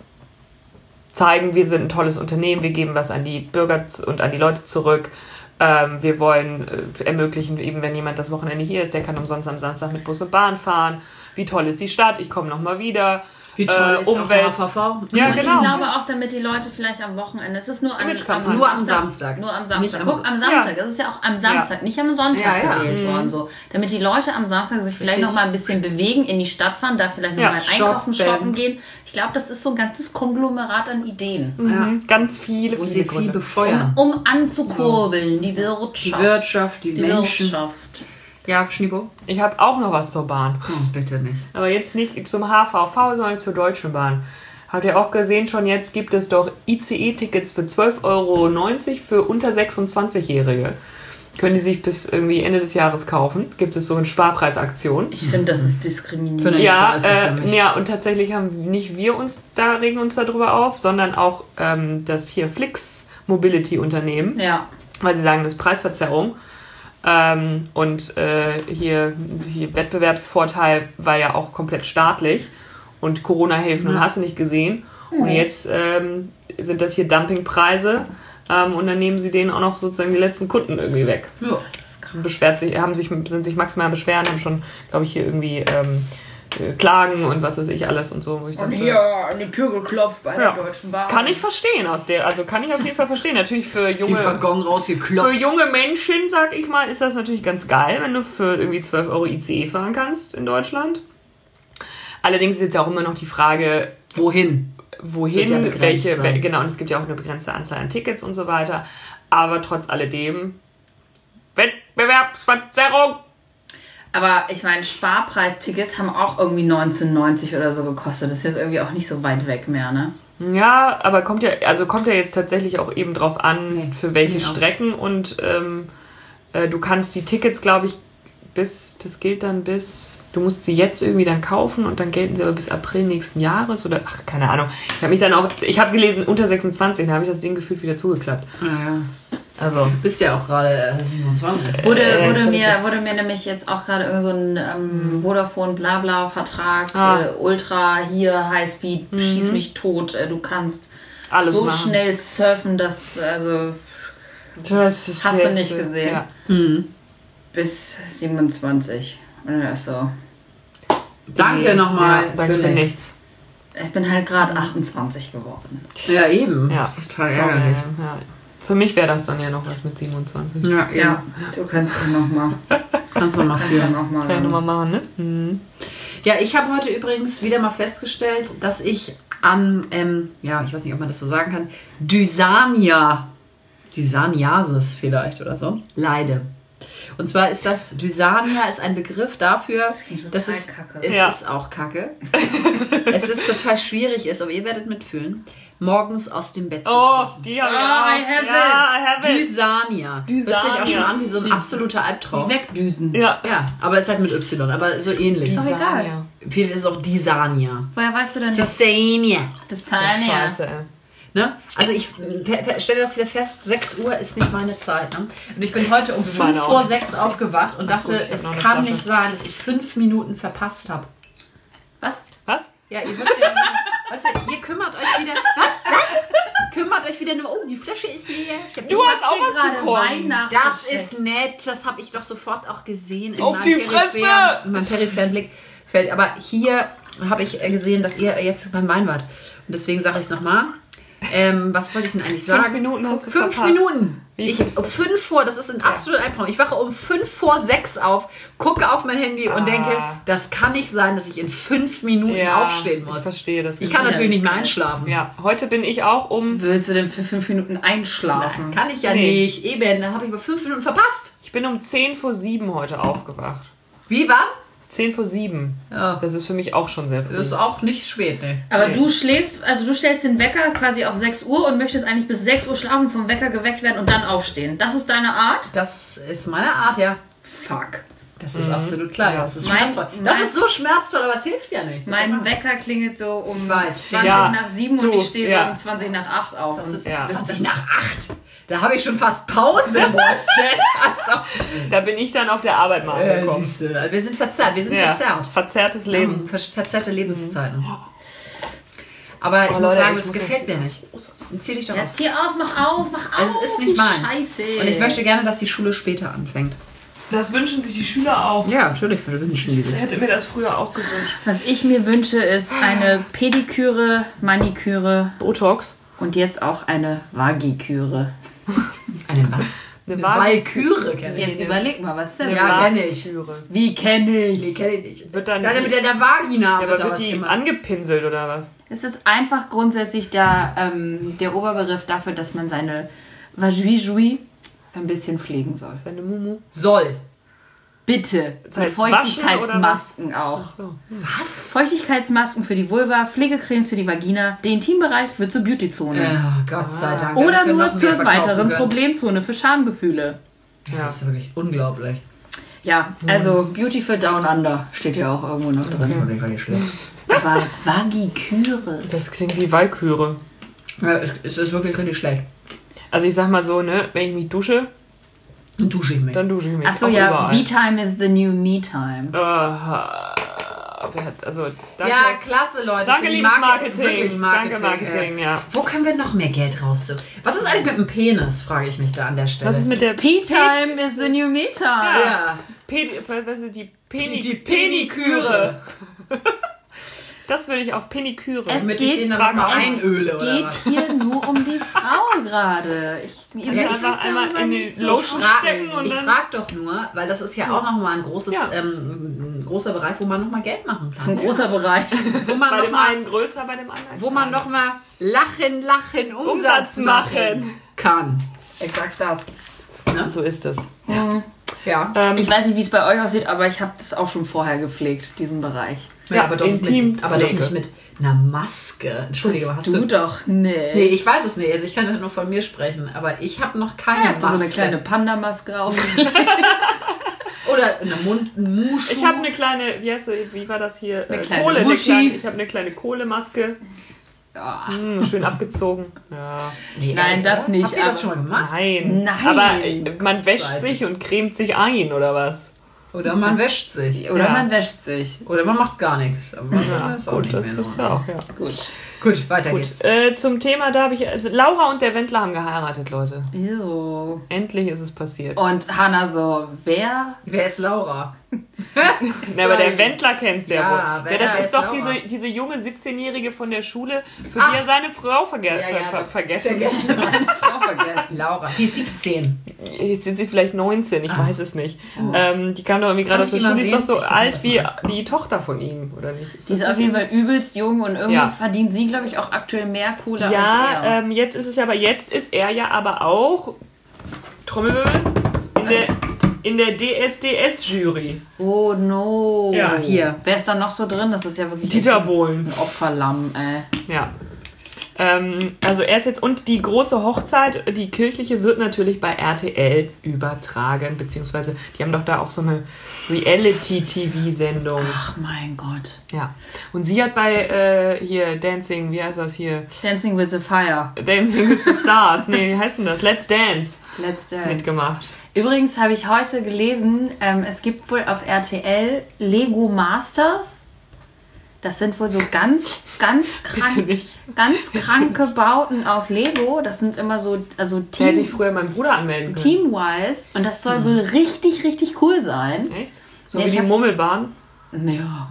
zeigen, wir sind ein tolles Unternehmen, wir geben was an die Bürger z- und an die Leute zurück. Ähm, wir wollen äh, ermöglichen, eben wenn jemand das Wochenende hier ist, der kann umsonst am Samstag mit Bus und Bahn fahren. Wie toll ist die Stadt? Ich komme nochmal wieder. Wie toll äh, ist auch der Umwelt. H V V? Ja, Und genau. ich glaube auch, damit die Leute vielleicht am Wochenende, es ist nur am, Imagekampagne. Nur am Samstag. Nur am Nicht Samstag. am- Guck, am Samstag. Das ist ja auch am Samstag, nicht am Sonntag Ja, ja. gewählt worden. So. Damit die Leute am Samstag sich vielleicht Richtig. noch mal ein bisschen bewegen, in die Stadt fahren, da vielleicht noch Ja, mal einkaufen, shoppen. shoppen gehen. Ich glaube, das ist so ein ganzes Konglomerat an Ideen. Mhm. Ganz viele, Wo viele sie viel Gründe. befeuern. Um, um anzukurbeln, die Wirtschaft. Die Wirtschaft, die, Die Menschen. Wirtschaft. Ja, Schnibo? Ich habe auch noch was zur Bahn. Oh, bitte nicht. Aber jetzt nicht zum H V V, sondern zur Deutschen Bahn. Habt ihr auch gesehen, schon jetzt gibt es doch I C E-Tickets für zwölf Euro neunzig für unter sechsundzwanzigjährige. Können die sich bis irgendwie Ende des Jahres kaufen. Gibt es so eine Sparpreisaktion. Ich finde, das ist diskriminierend. Finde ich Ja, scheiße für mich. äh, ja, und tatsächlich haben nicht wir uns da, regen uns darüber auf, sondern auch ähm, das hier Flix Mobility Unternehmen, Ja. weil sie sagen, das ist Preisverzerrung. Ähm, und äh, hier, hier Wettbewerbsvorteil war ja auch komplett staatlich und Corona-Hilfen und hast du nicht gesehen. Und jetzt ähm, sind das hier Dumpingpreise ähm, und dann nehmen sie denen auch noch sozusagen die letzten Kunden irgendwie weg. Ja. Beschwert sich, haben sich, sind sich maximal beschweren, haben schon, glaube ich, hier irgendwie ähm, äh, Klagen und was weiß ich alles und so. Wo ich Und dachte, hier an die Tür geklopft bei Ja. der Deutschen Bahn. kann ich verstehen aus der, also kann ich auf jeden Fall verstehen. Natürlich für Die junge, Waggon für rausgekloppt. junge Menschen, sag ich mal, ist das natürlich ganz geil, wenn du für irgendwie zwölf Euro I C E fahren kannst in Deutschland. Allerdings ist jetzt ja auch immer noch die Frage, Wohin? wohin, Wird ja begrenzt welche, sein. we- genau, und es gibt ja auch eine begrenzte Anzahl an Tickets und so weiter. Aber trotz alledem, Wettbewerbsverzerrung. Aber ich meine, Sparpreistickets haben auch irgendwie neunzehnhundertneunzig oder so gekostet. Das ist jetzt irgendwie auch nicht so weit weg mehr, ne? Ja, aber kommt ja, also kommt ja jetzt tatsächlich auch eben drauf an, für welche Genau. Strecken und ähm, äh, du kannst die Tickets, glaube ich, bis, das gilt dann bis, du musst sie jetzt irgendwie dann kaufen und dann gelten sie aber bis April nächsten Jahres oder, ach, keine Ahnung. Ich habe mich dann auch, ich habe gelesen, unter sechsundzwanzig, da habe ich das Ding gefühlt wieder zugeklappt. Naja. Also, Du bist ja auch gerade äh, siebenundzwanzig. Wurde, Äh, wurde, stimmt. mir, wurde mir nämlich jetzt auch gerade irgend so ein ähm, Vodafone-Blabla-Vertrag, Ah. äh, Ultra, hier, Highspeed, schieß mich tot, äh, du kannst alles so machen. schnell surfen, dass, also, Das ist Hast du jetzt, nicht äh, gesehen? Ja. bis siebenundzwanzig. Und das ist so. Danke Nee, nochmal. Ja, danke für nichts. Ich bin halt gerade achtundzwanzig geworden. Ja, eben. Ja, Das ist total sorry, ärgerlich. ja. Für mich wäre das dann ja noch was mit siebenundzwanzig. Ja, Ja, ja. du kannst dann nochmal. Kannst du mal Kannst dann führen. noch mal. Kann ich nochmal machen, ne? Mhm. Ja, ich habe heute übrigens wieder mal festgestellt, dass ich an, ähm, ja, ich weiß nicht, ob man das so sagen kann, Dysania, Dysaniasis vielleicht oder so, leide. Und zwar ist das, Dysania ist ein Begriff dafür, klingt total dass es, kacke. es Ja. ist auch kacke, es ist total schwierig ist, aber ihr werdet mitfühlen, morgens aus dem Bett zu Oh, kriechen. die haben Ah, wir I have ja, I have it. Dysania. Hört sich auch schon an wie so ein absoluter Albtraum. Wegdüsen. Ja. Ja, aber es ist halt mit Y, aber so ähnlich. Doch egal. Ja. Viel ist es auch Dysania. Woher weißt du denn das? Dysania. Das Zahlen ja. Scheiße, ey. Ne? Also ich fe- fe- stelle das wieder fest, sechs Uhr ist nicht meine Zeit. Ne? Und ich bin heute um ist meine fünf auch vor nicht. sechs aufgewacht und Alles dachte, gut, ich hab es noch eine kann Flasche. nicht sein, dass ich fünf Minuten verpasst habe. Was? Was? Ja, ihr würdet ja, weißt du, ihr kümmert euch wieder, was, was? Kümmert euch wieder nur, oh, die Flasche ist leer. Ich hab Du ich hast hab auch dir was gerade bekommen. Wein nach- Das ist nett, das habe ich doch sofort auch gesehen. In Auf meinem die peripheren- Fresse! In meinem peripheren Blickfeld. Aber hier habe ich äh, gesehen, dass ihr jetzt beim Wein wart. Und deswegen sage ich es nochmal. Ähm, was wollte ich denn eigentlich sagen? Fünf Minuten hast du Fünf verpasst. Minuten. Wie Ich, fünf? um fünf vor, das ist ein absoluter Albtraum. Ich wache um fünf vor sechs auf, gucke auf mein Handy und Ah. denke, das kann nicht sein, dass ich in fünf Minuten aufstehen muss. Ich verstehe das. Ich kann natürlich nicht mehr Widerlichkeit. einschlafen. Ja, heute bin ich auch um. Willst du denn für fünf Minuten einschlafen? Kann ich ja Nee. nicht. Eben, dann habe ich aber fünf Minuten verpasst. Ich bin um zehn vor sieben heute aufgewacht. Wie wann? zehn vor sieben. Ja. Das ist für mich auch schon sehr früh. Das ist auch nicht spät, ne? Aber Nee. du schläfst, also du stellst den Wecker quasi auf sechs Uhr und möchtest eigentlich bis sechs Uhr schlafen, vom Wecker geweckt werden und dann aufstehen. Das ist deine Art? Das ist meine Art, ja. Fuck. Das ist absolut klar. Ja. Das ist Mein- schmerzvoll. Das mein- ist so schmerzvoll, aber es hilft ja nicht. Das ist Mein ja- Wecker klingelt so um weiß. zwanzig Ja. nach sieben und Du, ich stehe ja. so um zwanzig nach acht auf. Das Und ist Ja. zwanzig nach acht. Da habe ich schon fast Pause. Wo ist denn? Also, Da bin ich dann auf der Arbeit mal äh, angekommen. siehst du, wir sind verzerrt. Wir sind Ja. verzerrt. Verzerrtes Wir Leben. haben ver- verzerrte Lebenszeiten. Aber ich Oh, muss Leute, sagen, ich das muss gefällt das- mir nicht. Zieh dich doch ja, aus. zieh aus, mach auf, mach auf. Also es ist nicht die meins. Scheiße. Und ich möchte gerne, dass die Schule später anfängt. Das wünschen sich die Schüler auch. Ja, natürlich, wir wünschen die Ich hätte mir das früher auch gewünscht. Was ich mir wünsche, ist eine Pediküre, Maniküre Botox. und jetzt auch eine Vagiküre. Eine was? Eine Walküre kenne ich. Jetzt überleg mal, was denn? Ja, kenn ich. Vagiküre. Wie kenne ich? Nee, kenne ich nicht. Wird dann Ja, mit der, der Vagina ja, wird aber da wird was die gemacht. angepinselt oder was? Es ist einfach grundsätzlich der, ähm, der Oberbegriff dafür, dass man seine Vajui ein bisschen pflegen soll. Seine Mumu. Soll. Bitte. Das Und heißt waschen Feuchtigkeitsmasken auch. So. Was? Feuchtigkeitsmasken für die Vulva, Pflegecremes für die Vagina. Der Intimbereich wird zur Beautyzone. Ja, Gott sei Dank. Oder Damit wir nur noch zur mehr verkaufen weiteren können. Problemzone für Schamgefühle. Das ist wirklich unglaublich. Ja, also Beauty for Down Under steht ja auch irgendwo noch drin. Das ist gar nicht schlecht. Aber Vagiküre. Das klingt wie Walküre. Ja, es, es ist wirklich richtig schlecht. Also ich sag mal so, ne, wenn ich mich dusche, Dann dusche ich mich. dann dusche ich mich. Achso, auch ja, überall. V-Time is the new Me-Time. Aha. Wer hat, also, danke. Ja, klasse, Leute. Danke, Für die liebes Marke- Marketing. wirklich Danke, Marketing, ey. ja. Wo können wir noch mehr Geld rausziehen? Was ist eigentlich mit dem Penis, frage ich mich da an der Stelle. Was ist mit der P-Time is the new Me-Time. Ja. Pedi, was ist die Peni, Die- die Peniküre? Das würde ich auch Peniküre. Es Damit geht- ich den dann Fragen mal aus. einöle, oder Geht was? hier nur um die Frau gerade. Ich- Ihr Ja, müsst einfach euch einmal darüber in die nicht so Lotion Fra- stecken und ich dann- frage doch nur, weil das ist ja auch nochmal ein großes, Ja. ähm, ein großer Bereich, wo man nochmal Geld machen Das ist ein kann. großer Bereich. Wo man bei dem nochmal einen größer, bei dem anderen wo man noch mal lachen, lachen, Umsatz, Umsatz machen machen. kann. Exakt das. kleiner. So ist es. Ja. Ja. Ähm, Ich weiß nicht, wie es bei euch aussieht, aber ich habe das auch schon vorher gepflegt, diesen Bereich. Ja, aber, doch nicht mit, Intimpflege. aber doch nicht mit einer Maske. Entschuldige, Hast hast du du... doch nicht. Nee, ich weiß es nicht. Also ich kann nur von mir sprechen. Aber ich habe noch keine Ich habe so Maske. eine kleine Panda-Maske auf. Oder eine Mund einen Muschu. ich habe eine kleine, wie heißt sie, wie war das hier? Eine Äh, kleine Kohle. Eine Muschi. kleine, ich habe eine kleine Kohlemaske. Ja. Hm, schön abgezogen. Ja. Nee, Nein, das nicht, Habt ihr das aber- schon mal gemacht? Nein. Nein. Aber äh, man wäscht Seite. sich und cremt sich ein, oder was? Oder man wäscht sich. Oder Ja. man wäscht sich. Oder man macht gar nichts. Aber man Ja, ist auch gut, nicht das mehr in ist Ordnung. auch, ja. Gut. Gut, weiter Gut, geht's. äh, zum Thema, da habe ich, also Laura und der Wendler haben geheiratet, Leute. Ew. Endlich ist es passiert. Und Hannah so, wer? Wer ist Laura? Na, aber der Wendler kennst du ja, Ja, wohl. wer Ja, das ist ist doch Laura? diese, diese junge siebzehnjährige von der Schule, für Ach. die er seine Frau verge Ja, ja, ver ver doch. vergessen. Vergessen. Seine Frau vergessen. Laura. Die ist siebzehn. Jetzt sind sie vielleicht neunzehn, ich Ah. weiß es nicht. Ähm, die kam doch irgendwie gerade Kann aus der ich die mal Schule, die ist doch sehen? so Ich guck mir alt das wie mal die Tochter von ihm, oder nicht? Die ist das auf nicht? jeden Fall übelst jung und irgendwie Ja. verdient sie, glaube ich, auch aktuell mehr Kohle als Ja, er. ähm, jetzt ist es ja, aber jetzt ist er ja aber auch, Trommelwirbel, in der, in der D S D S-Jury. Oh no. Ja, hier. Wer ist da noch so drin? Das ist ja wirklich Dieter ein Bohlen. Opferlamm, ey. Ja. Ähm, also er ist jetzt, und die große Hochzeit, die kirchliche, wird natürlich bei R T L übertragen, beziehungsweise die haben doch da auch so eine Reality-T V-Sendung. Ach mein Gott. Ja. Und sie hat bei äh, hier Dancing, wie heißt das hier? Dancing with the Fire. Dancing with the Stars. Nee, wie heißt denn das? Let's Dance Let's Dance. mitgemacht. Übrigens habe ich heute gelesen, ähm, es gibt wohl auf R T L Lego Masters. Das sind wohl so ganz, ganz Bitte krank, nicht. ganz kranke Bauten aus Lego. Das sind immer so, also Da hätte ich Team, früher meinen Bruder anmelden können. Team-wise. Und das soll wohl richtig, richtig cool sein. Echt? So Ja, wie ich die hab- Murmelbahn. Ja.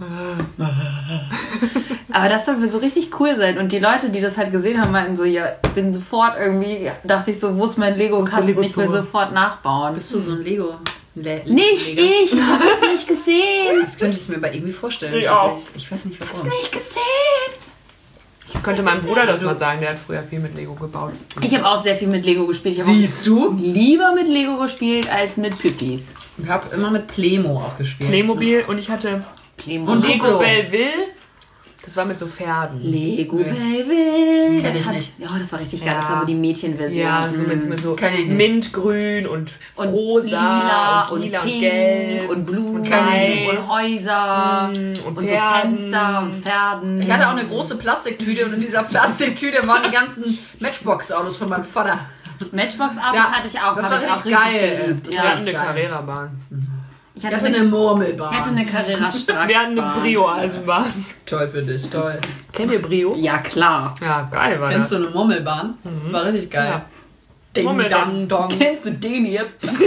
Aber das soll wohl so richtig cool sein. Und die Leute, die das halt gesehen haben, meinten so, ja, ich bin sofort irgendwie, dachte ich so, wo ist mein Lego-Kasten? Lego Ich will Store. sofort nachbauen. Bist du so ein Lego? Le Nicht Leger? ich, ich habe es nicht gesehen. Das könnte ich mir aber irgendwie vorstellen. Ich auch. wirklich. Ich weiß nicht warum. Nicht gesehen. Ich könnte meinem Bruder das mal sagen, der hat früher viel mit Lego gebaut. Ich habe auch sehr viel mit Lego gespielt. Ich habe Siehst du? auch lieber mit Lego gespielt als mit Pippis. Ich habe immer mit Playmo auch gespielt. Playmobil und ich hatte Playmo. Und Lego Duplo. Belleville. Das war mit so Pferden. Lego Nee. Baby. Kenn Das ich hat, nicht. ja, das war richtig geil. Ja. Das war so die Mädchenversion. Ja, so mit, mit so Kenn ich nicht. Mintgrün und, und rosa lila und lila und, pink gelb und Blumen und und, weiß. Häuser Mm, und und so Pferden. Fenster und Pferden. Ich hatte auch eine große Plastiktüte und in dieser Plastiktüte waren die ganzen Matchbox-Autos von meinem Vater. Matchbox-Autos Ja, hatte ich auch. das Habe war ich auch richtig richtig geil. geliebt. Wir Ja. hatten eine geil. Carrera-Bahn. Ich Ich hatte hatte eine, eine Murmelbahn. ich hatte eine Carrera Strax. Wir hatten eine Brio-Eisenbahn. Toll für dich, toll. Kennt ihr Brio? Ja, klar. Ja, geil war Kennst das. du eine Murmelbahn? Das war richtig geil. Ja. Ding, Murmelding. dang, dong. Kennst du den hier?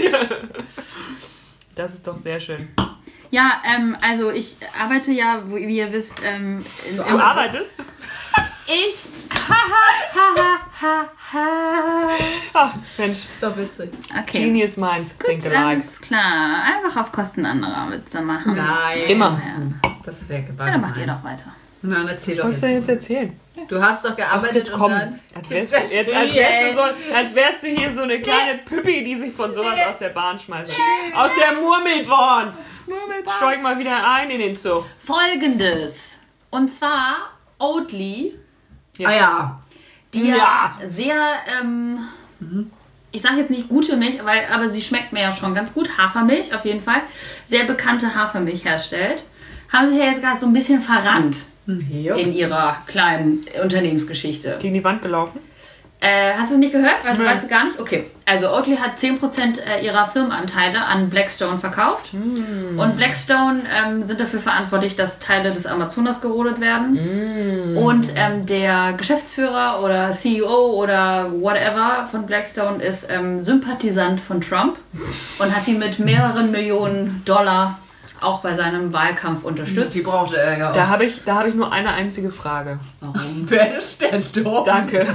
Das ist doch sehr schön. Ja, ähm, also ich arbeite ja, wo- wie ihr wisst, ähm, in, Du im- arbeitest? Ich. Haha, haha, haha. Ach, Mensch. So witzig. Okay. Genius Minds, think Gut, alike. alles klar. Einfach auf Kosten anderer Witze machen. Nein. Immer. Ja, Das wäre ja, gebannt. dann macht ihr doch weiter. Na, erzähl Was doch willst du denn jetzt jetzt. erzählen? Du hast doch Ach, gearbeitet jetzt und komm. dann... Als wärst, du, jetzt, als, wärst du so, als wärst du hier so eine kleine Püppi, die sich von sowas aus der Bahn schmeißt. Aus der Murmelbahn. Steig mal wieder ein in den Zug. Folgendes. Und zwar Oatly, Ah ja. die ja, Ja. sehr, ähm, ich sage jetzt nicht gute Milch, weil, aber sie schmeckt mir ja schon ganz gut. Hafermilch auf jeden Fall. Sehr bekannte Hafermilch herstellt. Haben sich ja jetzt gerade so ein bisschen verrannt Ja. in ihrer kleinen Unternehmensgeschichte. Gegen die Wand gelaufen. Äh, hast du es nicht gehört? Weißt, Nee. weißt du gar nicht? Okay. Also Oatly hat zehn Prozent ihrer Firmenanteile an Blackstone verkauft. Und Blackstone ähm, sind dafür verantwortlich, dass Teile des Amazonas gerodet werden. Und ähm, der Geschäftsführer oder C E O oder whatever von Blackstone ist ähm, Sympathisant von Trump und hat ihn mit mehreren Millionen Dollar auch bei seinem Wahlkampf unterstützt. Die brauchte er ja auch. Da habe ich, da hab ich nur eine einzige Frage. Warum? Wer ist denn dort? Danke.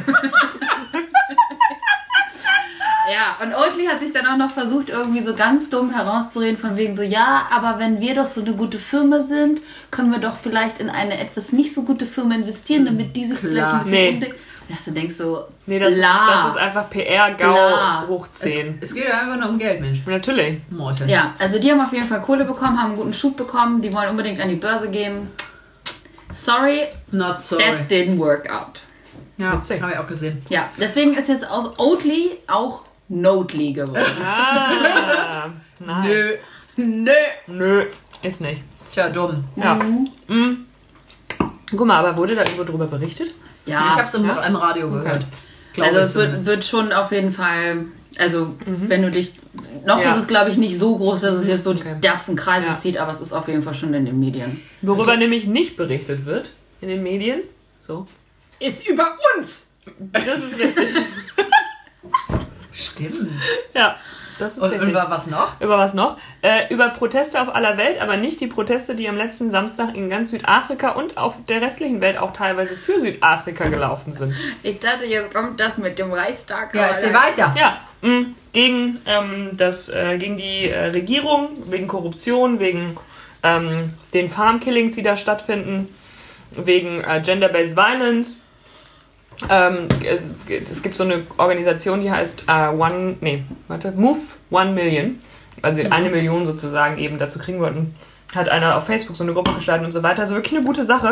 Ja, und Oatly hat sich dann auch noch versucht, irgendwie so ganz dumm herauszureden, von wegen so, ja, aber wenn wir doch so eine gute Firma sind, können wir doch vielleicht in eine etwas nicht so gute Firma investieren, damit die sich vielleicht ein bisschen Nee. umdenken. Dass du denkst so, Nee, das, ist, bla. das ist einfach P R-Gau Bla. hoch zehn. Es geht ja einfach nur um Geld, Mensch. Natürlich. Morten. Ja, also die haben auf jeden Fall Kohle bekommen, haben einen guten Schub bekommen, die wollen unbedingt an die Börse gehen. Sorry, Not sorry. that didn't work out. Ja, Witzig. habe ich auch gesehen. Ja, deswegen ist jetzt aus Oatly auch Notely geworden. Ah, nice. Nö. Nö. Nö, ist nicht. Tja, dumm. Ja. Mhm. Guck mal, aber wurde da irgendwo drüber berichtet? Ja, ich habe es im, ja. im Radio gehört. Glaub also ich es wird, zumindest. wird schon auf jeden Fall, also wenn du dich, noch Ja. ist es glaube ich nicht so groß, dass es jetzt so Okay. die derbsten Kreise Ja. zieht, aber es ist auf jeden Fall schon in den Medien. Worüber nämlich nicht berichtet wird in den Medien. So. Ist über uns! Das ist richtig. Stimmt. Ja, das ist Und richtig. über was noch? Über was noch? Äh, über Proteste auf aller Welt, aber nicht die Proteste, die am letzten Samstag in ganz Südafrika und auf der restlichen Welt auch teilweise für Südafrika gelaufen sind. Ich dachte, jetzt kommt das mit dem Reichstag. Ja, erzähl weiter. Ja, mh, gegen, ähm, das, äh, gegen die äh, Regierung, wegen Korruption, wegen ähm, den Farmkillings, die da stattfinden, wegen äh, Gender-Based Violence. Ähm, es, es gibt so eine Organisation, die heißt äh, One, nee, warte, Move One Million, also eine Million sozusagen eben dazu kriegen wollten. Hat einer auf Facebook so eine Gruppe gestaltet und so weiter. Also wirklich eine gute Sache.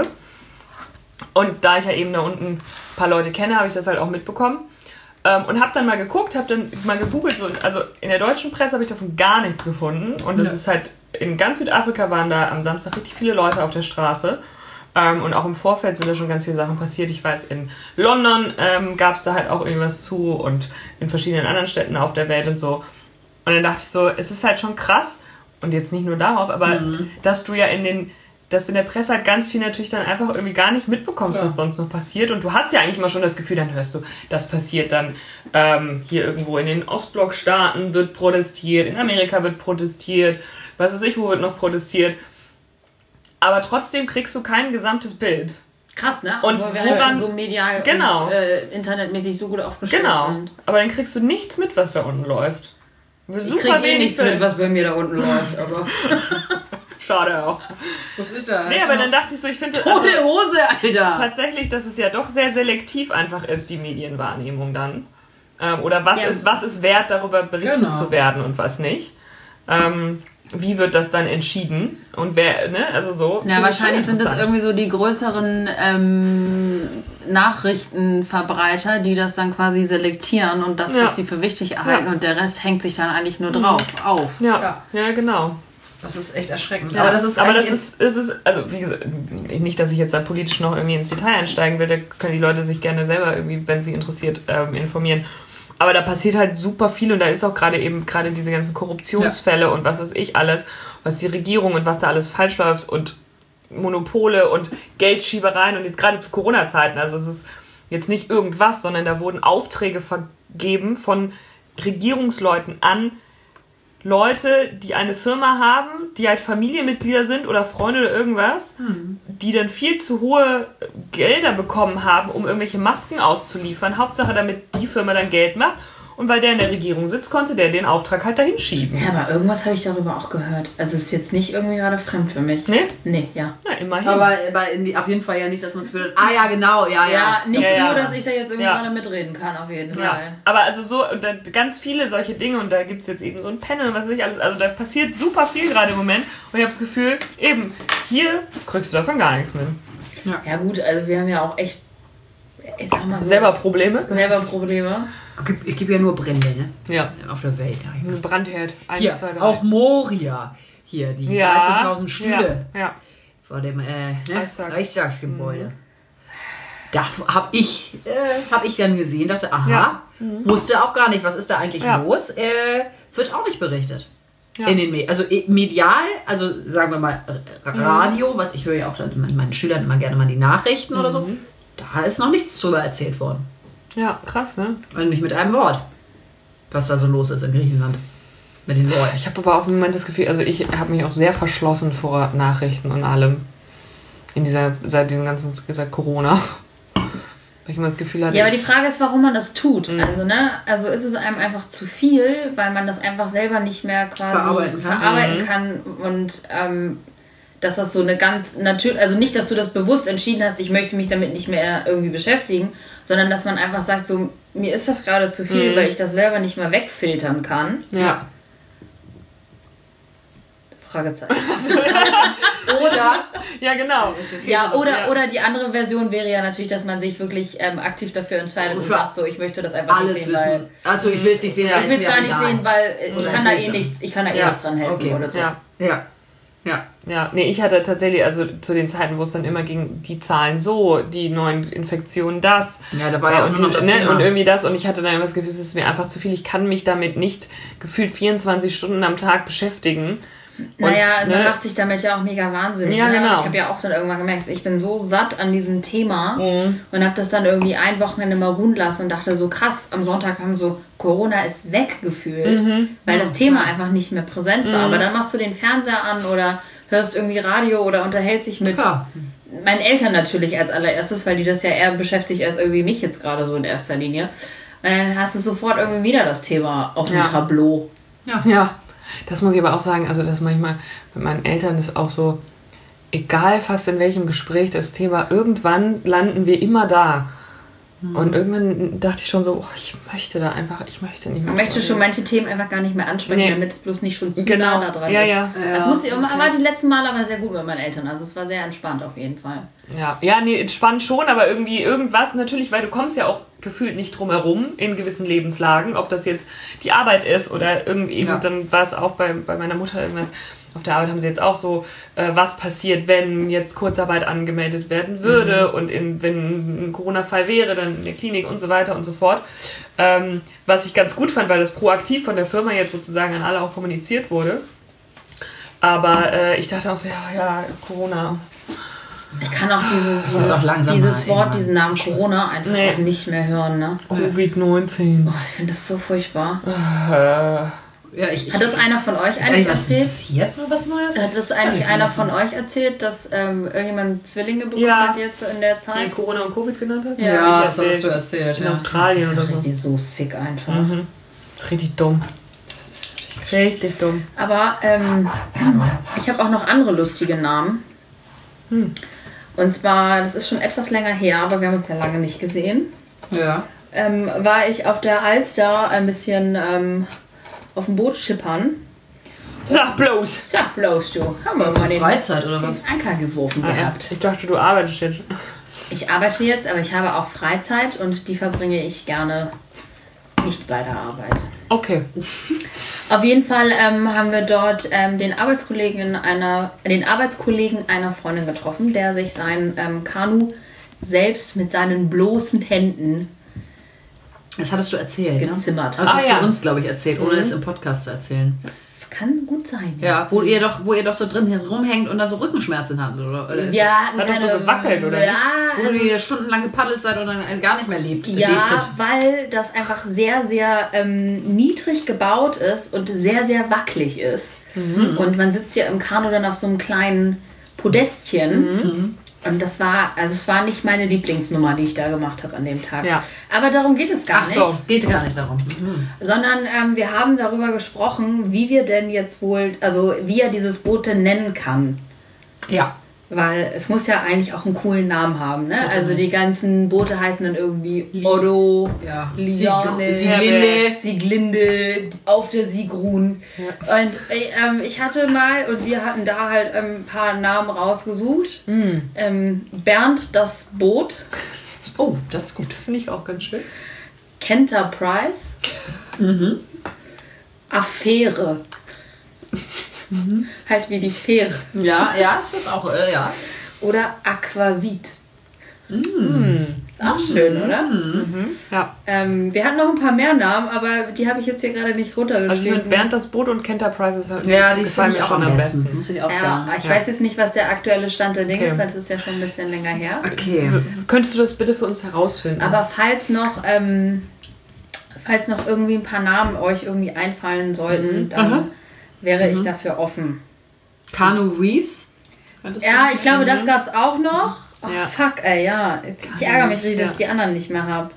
Und da ich ja eben da unten ein paar Leute kenne, habe ich das halt auch mitbekommen. Ähm, und habe dann mal geguckt, habe dann mal gegoogelt. So, also in der deutschen Presse habe ich davon gar nichts gefunden. Und das Ja. ist halt, in ganz Südafrika waren da am Samstag richtig viele Leute auf der Straße. Ähm, und auch im Vorfeld sind da schon ganz viele Sachen passiert. Ich weiß, in London ähm, gab es da halt auch irgendwas zu und in verschiedenen anderen Städten auf der Welt und so. Und dann dachte ich so, es ist halt schon krass, und jetzt nicht nur darauf, aber dass du ja in den, dass du in der Presse halt ganz viel natürlich dann einfach irgendwie gar nicht mitbekommst, Ja. was sonst noch passiert. Und du hast ja eigentlich mal schon das Gefühl, dann hörst du, das passiert dann ähm, hier irgendwo in den Ostblockstaaten wird protestiert, in Amerika wird protestiert, was weiß ich, wo wird noch protestiert. Aber trotzdem kriegst du kein gesamtes Bild. Krass, ne? Und Obwohl wir ja woran- schon so medial Genau. und äh, internetmäßig so gut aufgestellt Genau. sind. Aber dann kriegst du nichts mit, was da unten läuft. Ich Super krieg eh wenig nichts Bild. mit, was bei mir da unten läuft, aber Schade auch. Was ist da? Nee, aber dann dachte ich so, ich finde ohne also, Hose, Alter. tatsächlich, dass es ja doch sehr selektiv einfach ist, die Medienwahrnehmung dann. Ähm, oder was, Ja. ist, was ist wert, darüber berichtet Genau. zu werden und was nicht. Ähm, wie wird das dann entschieden? Und wer, ne, also so. Ja, finde ich schon wahrscheinlich sind das interessant. irgendwie so die größeren ähm, Nachrichtenverbreiter, die das dann quasi selektieren und das, Ja. was sie für wichtig erhalten, Ja. und der Rest hängt sich dann eigentlich nur drauf, auf. Ja, Ja. ja, genau. Das ist echt erschreckend. Ja, aber das ist aber das eigentlich ist, es ist, also wie gesagt, nicht, dass ich jetzt da politisch noch irgendwie ins Detail einsteigen will, da können die Leute sich gerne selber irgendwie, wenn sie interessiert, ähm, informieren. Aber da passiert halt super viel und da ist auch gerade eben gerade diese ganzen Korruptionsfälle und was weiß ich alles, was die Regierung und was da alles falsch läuft und Monopole und Geldschiebereien und jetzt gerade zu Corona-Zeiten, also es ist jetzt nicht irgendwas, sondern da wurden Aufträge vergeben von Regierungsleuten an Leute, die eine Firma haben, die halt Familienmitglieder sind oder Freunde oder irgendwas, die dann viel zu hohe Gelder bekommen haben, um irgendwelche Masken auszuliefern. Hauptsache, damit die Firma dann Geld macht. Und weil der in der Regierung sitzt, konnte der den Auftrag halt dahin schieben. Ja, aber irgendwas habe ich darüber auch gehört. Also es ist jetzt nicht irgendwie gerade fremd für mich. Nee? Nee, ja. Na, immerhin. Aber, aber in die, auf jeden Fall ja nicht, dass man es fühlt. Ah ja, genau, ja, ja. Ja, nicht Ja, ja. so, dass ich da jetzt irgendwie Ja. gerade mitreden kann, auf jeden Ja, Fall. aber also so, und da, ganz viele solche Dinge und da gibt es jetzt eben so ein Panel und was weiß ich alles, also da passiert super viel gerade im Moment und ich habe das Gefühl, eben, hier kriegst du davon gar nichts mit. Ja gut, also wir haben ja auch echt, ich sag mal so, Selber Probleme? selber Probleme. Es gibt ja nur Brände, ne? Ja. Auf der Welt. Ein Brandherd. Eins, Hier, zwei, drei. auch Moria. Hier, die ja, dreizehntausend Stühle Ja, ja. vor dem äh, ne? Reichstag. Reichstagsgebäude. Mhm. Da habe ich, äh, hab ich dann gesehen, dachte, aha, Ja. Mhm. wusste auch gar nicht, was ist da eigentlich Ja. los. Äh, wird auch nicht berichtet. Ja. In den Medien. Also äh, medial, also sagen wir mal R- Radio, was ich höre ja auch dann mit meinen Schülern immer gerne mal die Nachrichten oder so. Da ist noch nichts drüber erzählt worden. Ja, krass, ne? Und nicht mit einem Wort, was da so los ist in Griechenland. Mit den Leuten. Ich habe aber auch im Moment das Gefühl, also ich habe mich auch sehr verschlossen vor Nachrichten und allem. In dieser, seit diesem ganzen, seit Corona. Weil ich immer das Gefühl hatte, Ja, aber die ich- Frage ist, warum man das tut. Mhm. Also, ne, also ist es einem einfach zu viel, weil man das einfach selber nicht mehr quasi Verarbeiten verarbeiten kann. kann, und ähm, dass das so eine ganz natürlich, also nicht, dass du das bewusst entschieden hast, ich möchte mich damit nicht mehr irgendwie beschäftigen, sondern dass man einfach sagt, so, mir ist das gerade zu viel, Mhm. weil ich das selber nicht mehr wegfiltern kann. ja. Fragezeichen. Oder Ja, genau. Ja, oder, Ja. oder die andere Version wäre ja natürlich, dass man sich wirklich ähm, aktiv dafür entscheidet Und und für sagt, so, ich möchte das einfach alles nicht sehen, wissen. Also ich will es nicht sehen, Ja. weil weil es ich will mir es gar nicht egal. sehen, weil äh, ich Oder kann da willst eh du? nichts, ich kann da eh Ja. nichts dran helfen Okay. oder so. Ja. Ja. Ja. Ja, nee, ich hatte tatsächlich, also zu den Zeiten, wo es dann immer ging, die Zahlen so, die neuen Infektionen das. Ja, da war ja auch und, nur noch das ne, Thema. und irgendwie das. Und ich hatte dann immer das Gefühl, es ist mir einfach zu viel. Ich kann mich damit nicht gefühlt vierundzwanzig Stunden am Tag beschäftigen. Und, Naja, man ne, macht sich damit ja auch mega wahnsinnig. Ja, ne? genau. Ich habe ja auch dann irgendwann gemerkt, ich bin so satt an diesem Thema Mhm. und habe das dann irgendwie ein Wochenende mal ruhen lassen und dachte so krass, am Sonntag haben so, Corona ist weggefühlt, Mhm. weil das Thema einfach nicht mehr präsent war. Aber dann machst du den Fernseher an oder hörst irgendwie Radio oder unterhältst dich mit Klar. meinen Eltern natürlich als allererstes, weil die das ja eher beschäftigt als irgendwie mich jetzt gerade so in erster Linie. Und dann hast du sofort irgendwie wieder das Thema auf dem Ja. Tableau. Ja, das muss ich aber auch sagen, also das manchmal mit meinen Eltern ist auch so, egal fast in welchem Gespräch das Thema, irgendwann landen wir immer da. Und irgendwann dachte ich schon so, oh, ich möchte da einfach, ich möchte nicht mehr. Man möchte schon manche Themen einfach gar nicht mehr ansprechen, Nee. damit es bloß nicht schon zu Genau. nah da dran Ja, ist. ja. Das musste ich immer, war die letzten Male aber sehr gut mit meinen Eltern. Also es war sehr entspannt auf jeden Fall. Ja, ja, nee, entspannt schon, aber irgendwie irgendwas natürlich, weil du kommst ja auch gefühlt nicht drum herum in gewissen Lebenslagen, ob das jetzt die Arbeit ist oder irgendwie, Ja. dann war es auch bei, bei meiner Mutter irgendwas. Auf der Arbeit haben sie jetzt auch so, äh, was passiert, wenn jetzt Kurzarbeit angemeldet werden würde und in, wenn ein Corona-Fall wäre, dann in der Klinik und so weiter und so fort. Ähm, was ich ganz gut fand, weil das proaktiv von der Firma jetzt sozusagen an alle auch kommuniziert wurde. Aber äh, ich dachte auch so, ja, ja, Corona. Ich kann auch dieses, Das ist dieses, auch langsam dieses mal Wort, irgendwann diesen Namen Schluss. Corona einfach Nee. auch nicht mehr hören. Ne? Covid neunzehn. Oh, ich finde das so furchtbar. Äh, Ja, ich, Hat das einer von euch ist eigentlich eigentlich was erzählt? passiert? Mal was Neues? Hat das eigentlich einer von euch erzählt, dass ähm, irgendjemand Zwillinge bekommen Ja. hat jetzt in der die Zeit? Corona und Covid genannt hat? Ja, Ja, ich das erzählt. hast du erzählt. In Ja. Australien Das oder ist so. richtig so sick einfach. Mhm. Das ist richtig dumm. Richtig dumm. Aber ähm, ich habe auch noch andere lustige Namen. Hm. Und zwar, das ist schon etwas länger her, aber wir haben uns ja lange nicht gesehen. Ja. Ähm, war ich auf der Alster ein bisschen ähm, auf dem Boot schippern. Sag bloß! Sag bloß du, haben wir Hast du mal den, Freizeit oder was? den Anker geworfen Ah, ja. gehabt. Ich dachte, du arbeitest jetzt. Ich arbeite jetzt, aber ich habe auch Freizeit und die verbringe ich gerne nicht bei der Arbeit. Okay. Auf jeden Fall ähm, haben wir dort ähm, den Arbeitskollegen einer, den Arbeitskollegen einer Freundin getroffen, der sich sein ähm, Kanu selbst mit seinen bloßen Händen Das hattest du erzählt, ne? gezimmert Das hat. hast Ah, ja. du uns, glaube ich, erzählt, ohne Mhm. es im Podcast zu erzählen. Das kann gut sein. Ja, wo ihr doch, wo ihr doch so drin rumhängt und dann so Rückenschmerzen hattet, oder? oder Ja, hat doch so gewackelt, oder? Ja, Wo ihr stundenlang gepaddelt seid und dann gar nicht mehr lebt, ja, lebtet. weil das einfach sehr, sehr ähm, niedrig gebaut ist und sehr, sehr wackelig ist. Und man sitzt ja im Kanu dann auf so einem kleinen Podestchen. Und das war, also es war nicht meine Lieblingsnummer, die ich da gemacht habe an dem Tag. Ja. Aber darum geht es gar Ach nicht. so, geht gar nicht darum. Mhm. Sondern ähm, wir haben darüber gesprochen, wie wir denn jetzt wohl, also wie er dieses Boot denn nennen kann. Ja. Weil es muss ja eigentlich auch einen coolen Namen haben, ne? Bitte also nicht. die ganzen Boote heißen dann irgendwie Otto, Ja. Liane, Sieglinde. Sieglinde, auf der Sigrun. Und äh, ähm, ich hatte mal, und wir hatten da halt ähm, ein paar Namen rausgesucht. Ähm, Bernd das Boot, Oh, das ist gut. Das finde ich auch ganz schön. Kenterprise, Affäre. Halt wie die Fähre. Ja, ja, das ist auch, äh, ja. Oder Aquavit. Auch schön, oder? Ja. Ähm, wir hatten noch ein paar mehr Namen, aber die habe ich jetzt hier gerade nicht Also ich runtergeschrieben. finde Bernd das Boot und Kenterprise ist halt Ja, die gefallen finde ich mir auch schon am besten, muss ich auch ja, sagen. ich Ja. weiß jetzt nicht, was der aktuelle Stand der Dinge Okay. ist, weil das ist ja schon ein bisschen länger her. Okay. Könntest du das bitte für uns herausfinden? Aber falls noch, ähm, falls noch irgendwie ein paar Namen euch irgendwie einfallen sollten, dann wäre ich dafür offen. Kanu Reeves. Könntest du- Ja, ich glaube, das gab es auch noch. Oh, Ja. fuck, ey, ja. Jetzt, ich ärgere mich richtig, dass Ja. ich die anderen nicht mehr habe.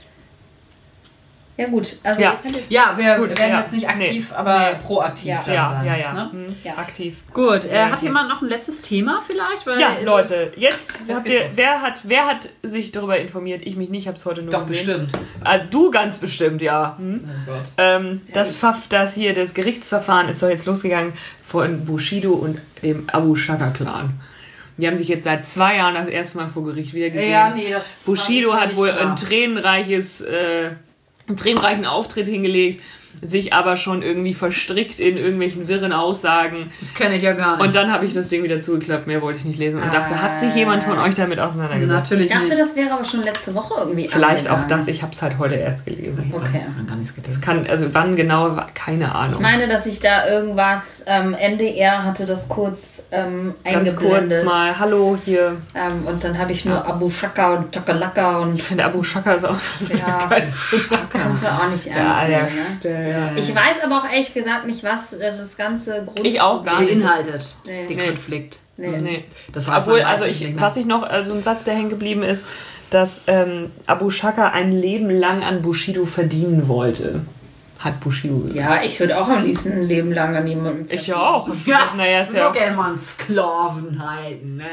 Ja, gut. Also, Ja. ihr könnt jetzt Ja, wir Gut, werden ja. jetzt nicht aktiv, Nee. aber Nee. proaktiv Ja. dann ja, sein, ja, ja, Ne? Mhm. Ja. Aktiv. Gut, äh, hat Okay. jemand noch ein letztes Thema vielleicht? Weil, Ja, äh, Leute, jetzt, Jetzt habt geht's ihr, los. wer hat, wer hat sich darüber informiert? Ich mich nicht, habe es heute nur Doch, gesehen. bestimmt. Ah, du ganz bestimmt, ja. Hm? Oh Gott. Ähm, das Pfaff, das hier, das Gerichtsverfahren ist doch jetzt losgegangen von Bushido und dem Abu Shaka Clan. Die haben sich jetzt seit zwei Jahren das erste Mal vor Gericht wieder gesehen. Ja, nee, das Bushido war hat nicht wohl klar. ein tränenreiches, äh, einen tränenreichen Auftritt hingelegt, sich aber schon irgendwie verstrickt in irgendwelchen wirren Aussagen. Das kenne ich ja gar nicht. Und dann habe ich das Ding wieder zugeklappt, mehr wollte ich nicht lesen und dachte, hat sich jemand von euch damit auseinandergesetzt? Natürlich Ich dachte, nicht. das wäre aber schon letzte Woche irgendwie Vielleicht auch angegangen. das, ich habe es halt heute erst gelesen. Okay. Gar nichts getan. Das kann, also wann genau, war- keine Ahnung. Ich meine, dass ich da irgendwas, ähm, N D R hatte das kurz ähm, Ganz eingeblendet. kurz mal, hallo hier. Ähm, und dann habe ich nur Abu Shaka und Chakalaka und Ich finde Abu Shaka ist auch so Ja. der geilste Name. kannst du auch nicht Ja, ernst der nehmen, ne? Stelle, ja. Ich weiß aber auch ehrlich gesagt nicht, was äh, das ganze Grund... Ich auch gar nicht. Beinhaltet Nee. den Nee. Konflikt. Nee. Nee. Das weiß Obwohl, man also meistens ich, nicht mehr. was ich noch, also ein Satz, der hängen geblieben ist, dass ähm, Abu Shaka ein Leben lang an Bushido verdienen wollte. Hat Bushido gesagt. Ja, ich würde auch am liebsten ein Leben lang an jemandem Ich ja auch. Ja, Naja, ist ja auch. gerne mal einen Sklaven halten, ne?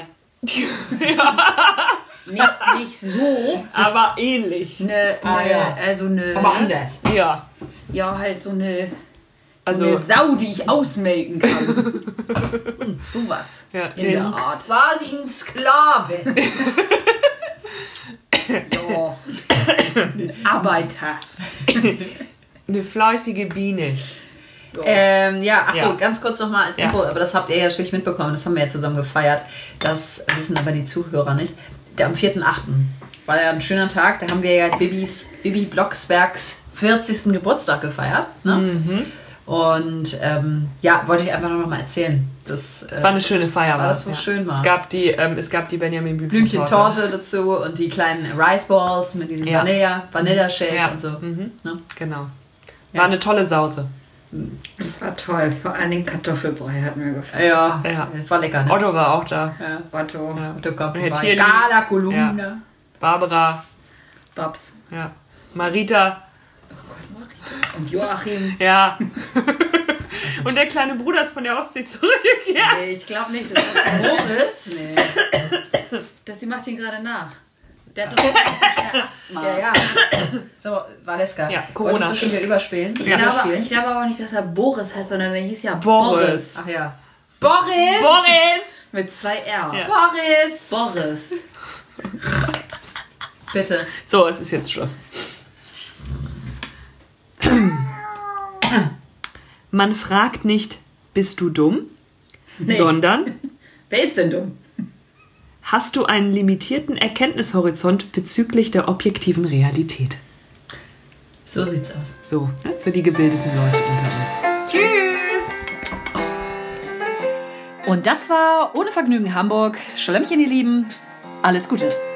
Nicht, nicht so. Aber ähnlich. Eine, Ah, eine, ja. also eine... Aber anders. Ja. Ja, halt so eine... Also, eine Sau, die ich ausmelken kann. Hm, sowas. ja, In nee, der Art. Quasi ein Sklave. Ja. Ein Arbeiter. eine fleißige Biene. Ähm, ja, achso, Ja. ganz kurz nochmal als Ja. Info, aber das habt ihr ja natürlich mitbekommen, das haben wir ja zusammen gefeiert. Das wissen aber die Zuhörer nicht. Der am vierten achten war ja ein schöner Tag, da haben wir ja Bibis, Bibi Blocksbergs vierzigsten Geburtstag gefeiert. Ne? Mhm. Und ähm, ja, wollte ich einfach noch mal erzählen. Das, Es war eine schöne Feier. weil war das es, so ja. schön war. Es gab die, ähm, es gab die Benjamin Blümchen Blümchen-Torte. Torte dazu und die kleinen Rice Balls mit diesem Ja. Vanilla, Vanilla Shake Ja. und so. Mhm. Ne? Genau. War Ja. eine tolle Sause. Das war toll. Vor allem den Kartoffelbrei hat mir gefallen. Ja, Ja. war lecker, ne? Otto war auch da. Ja. Otto, Ja. Otto kommt Herr vorbei. Thierli. Gala Kolumna. Barbara. Babs Ja. Marita. und Joachim. Ja. Und der kleine Bruder ist von der Ostsee zurückgekehrt. Nee, ich glaube nicht. Das, ist, Boris? Nee. das die macht ihn gerade nach. Der hat doch richtig Asthma. Ja, ja. So, Valeska. Ja, Corona. Wolltest du schon wieder überspielen? Ich, Ja. glaube, Überspielen? ich glaube aber nicht, dass er Boris heißt, sondern er hieß ja Boris. Boris. Ach ja. Boris! Boris! Mit zwei R. Ja. Boris! Boris. Bitte. So, es ist jetzt Schluss. Man fragt nicht, bist du dumm? Sondern, Wer ist denn dumm? hast du einen limitierten Erkenntnishorizont bezüglich der objektiven Realität? So sieht's aus. So, ne, für die gebildeten Leute unter uns. Tschüss! Und das war Ohne Vergnügen Hamburg. Schlemmchen, ihr Lieben. Alles Gute.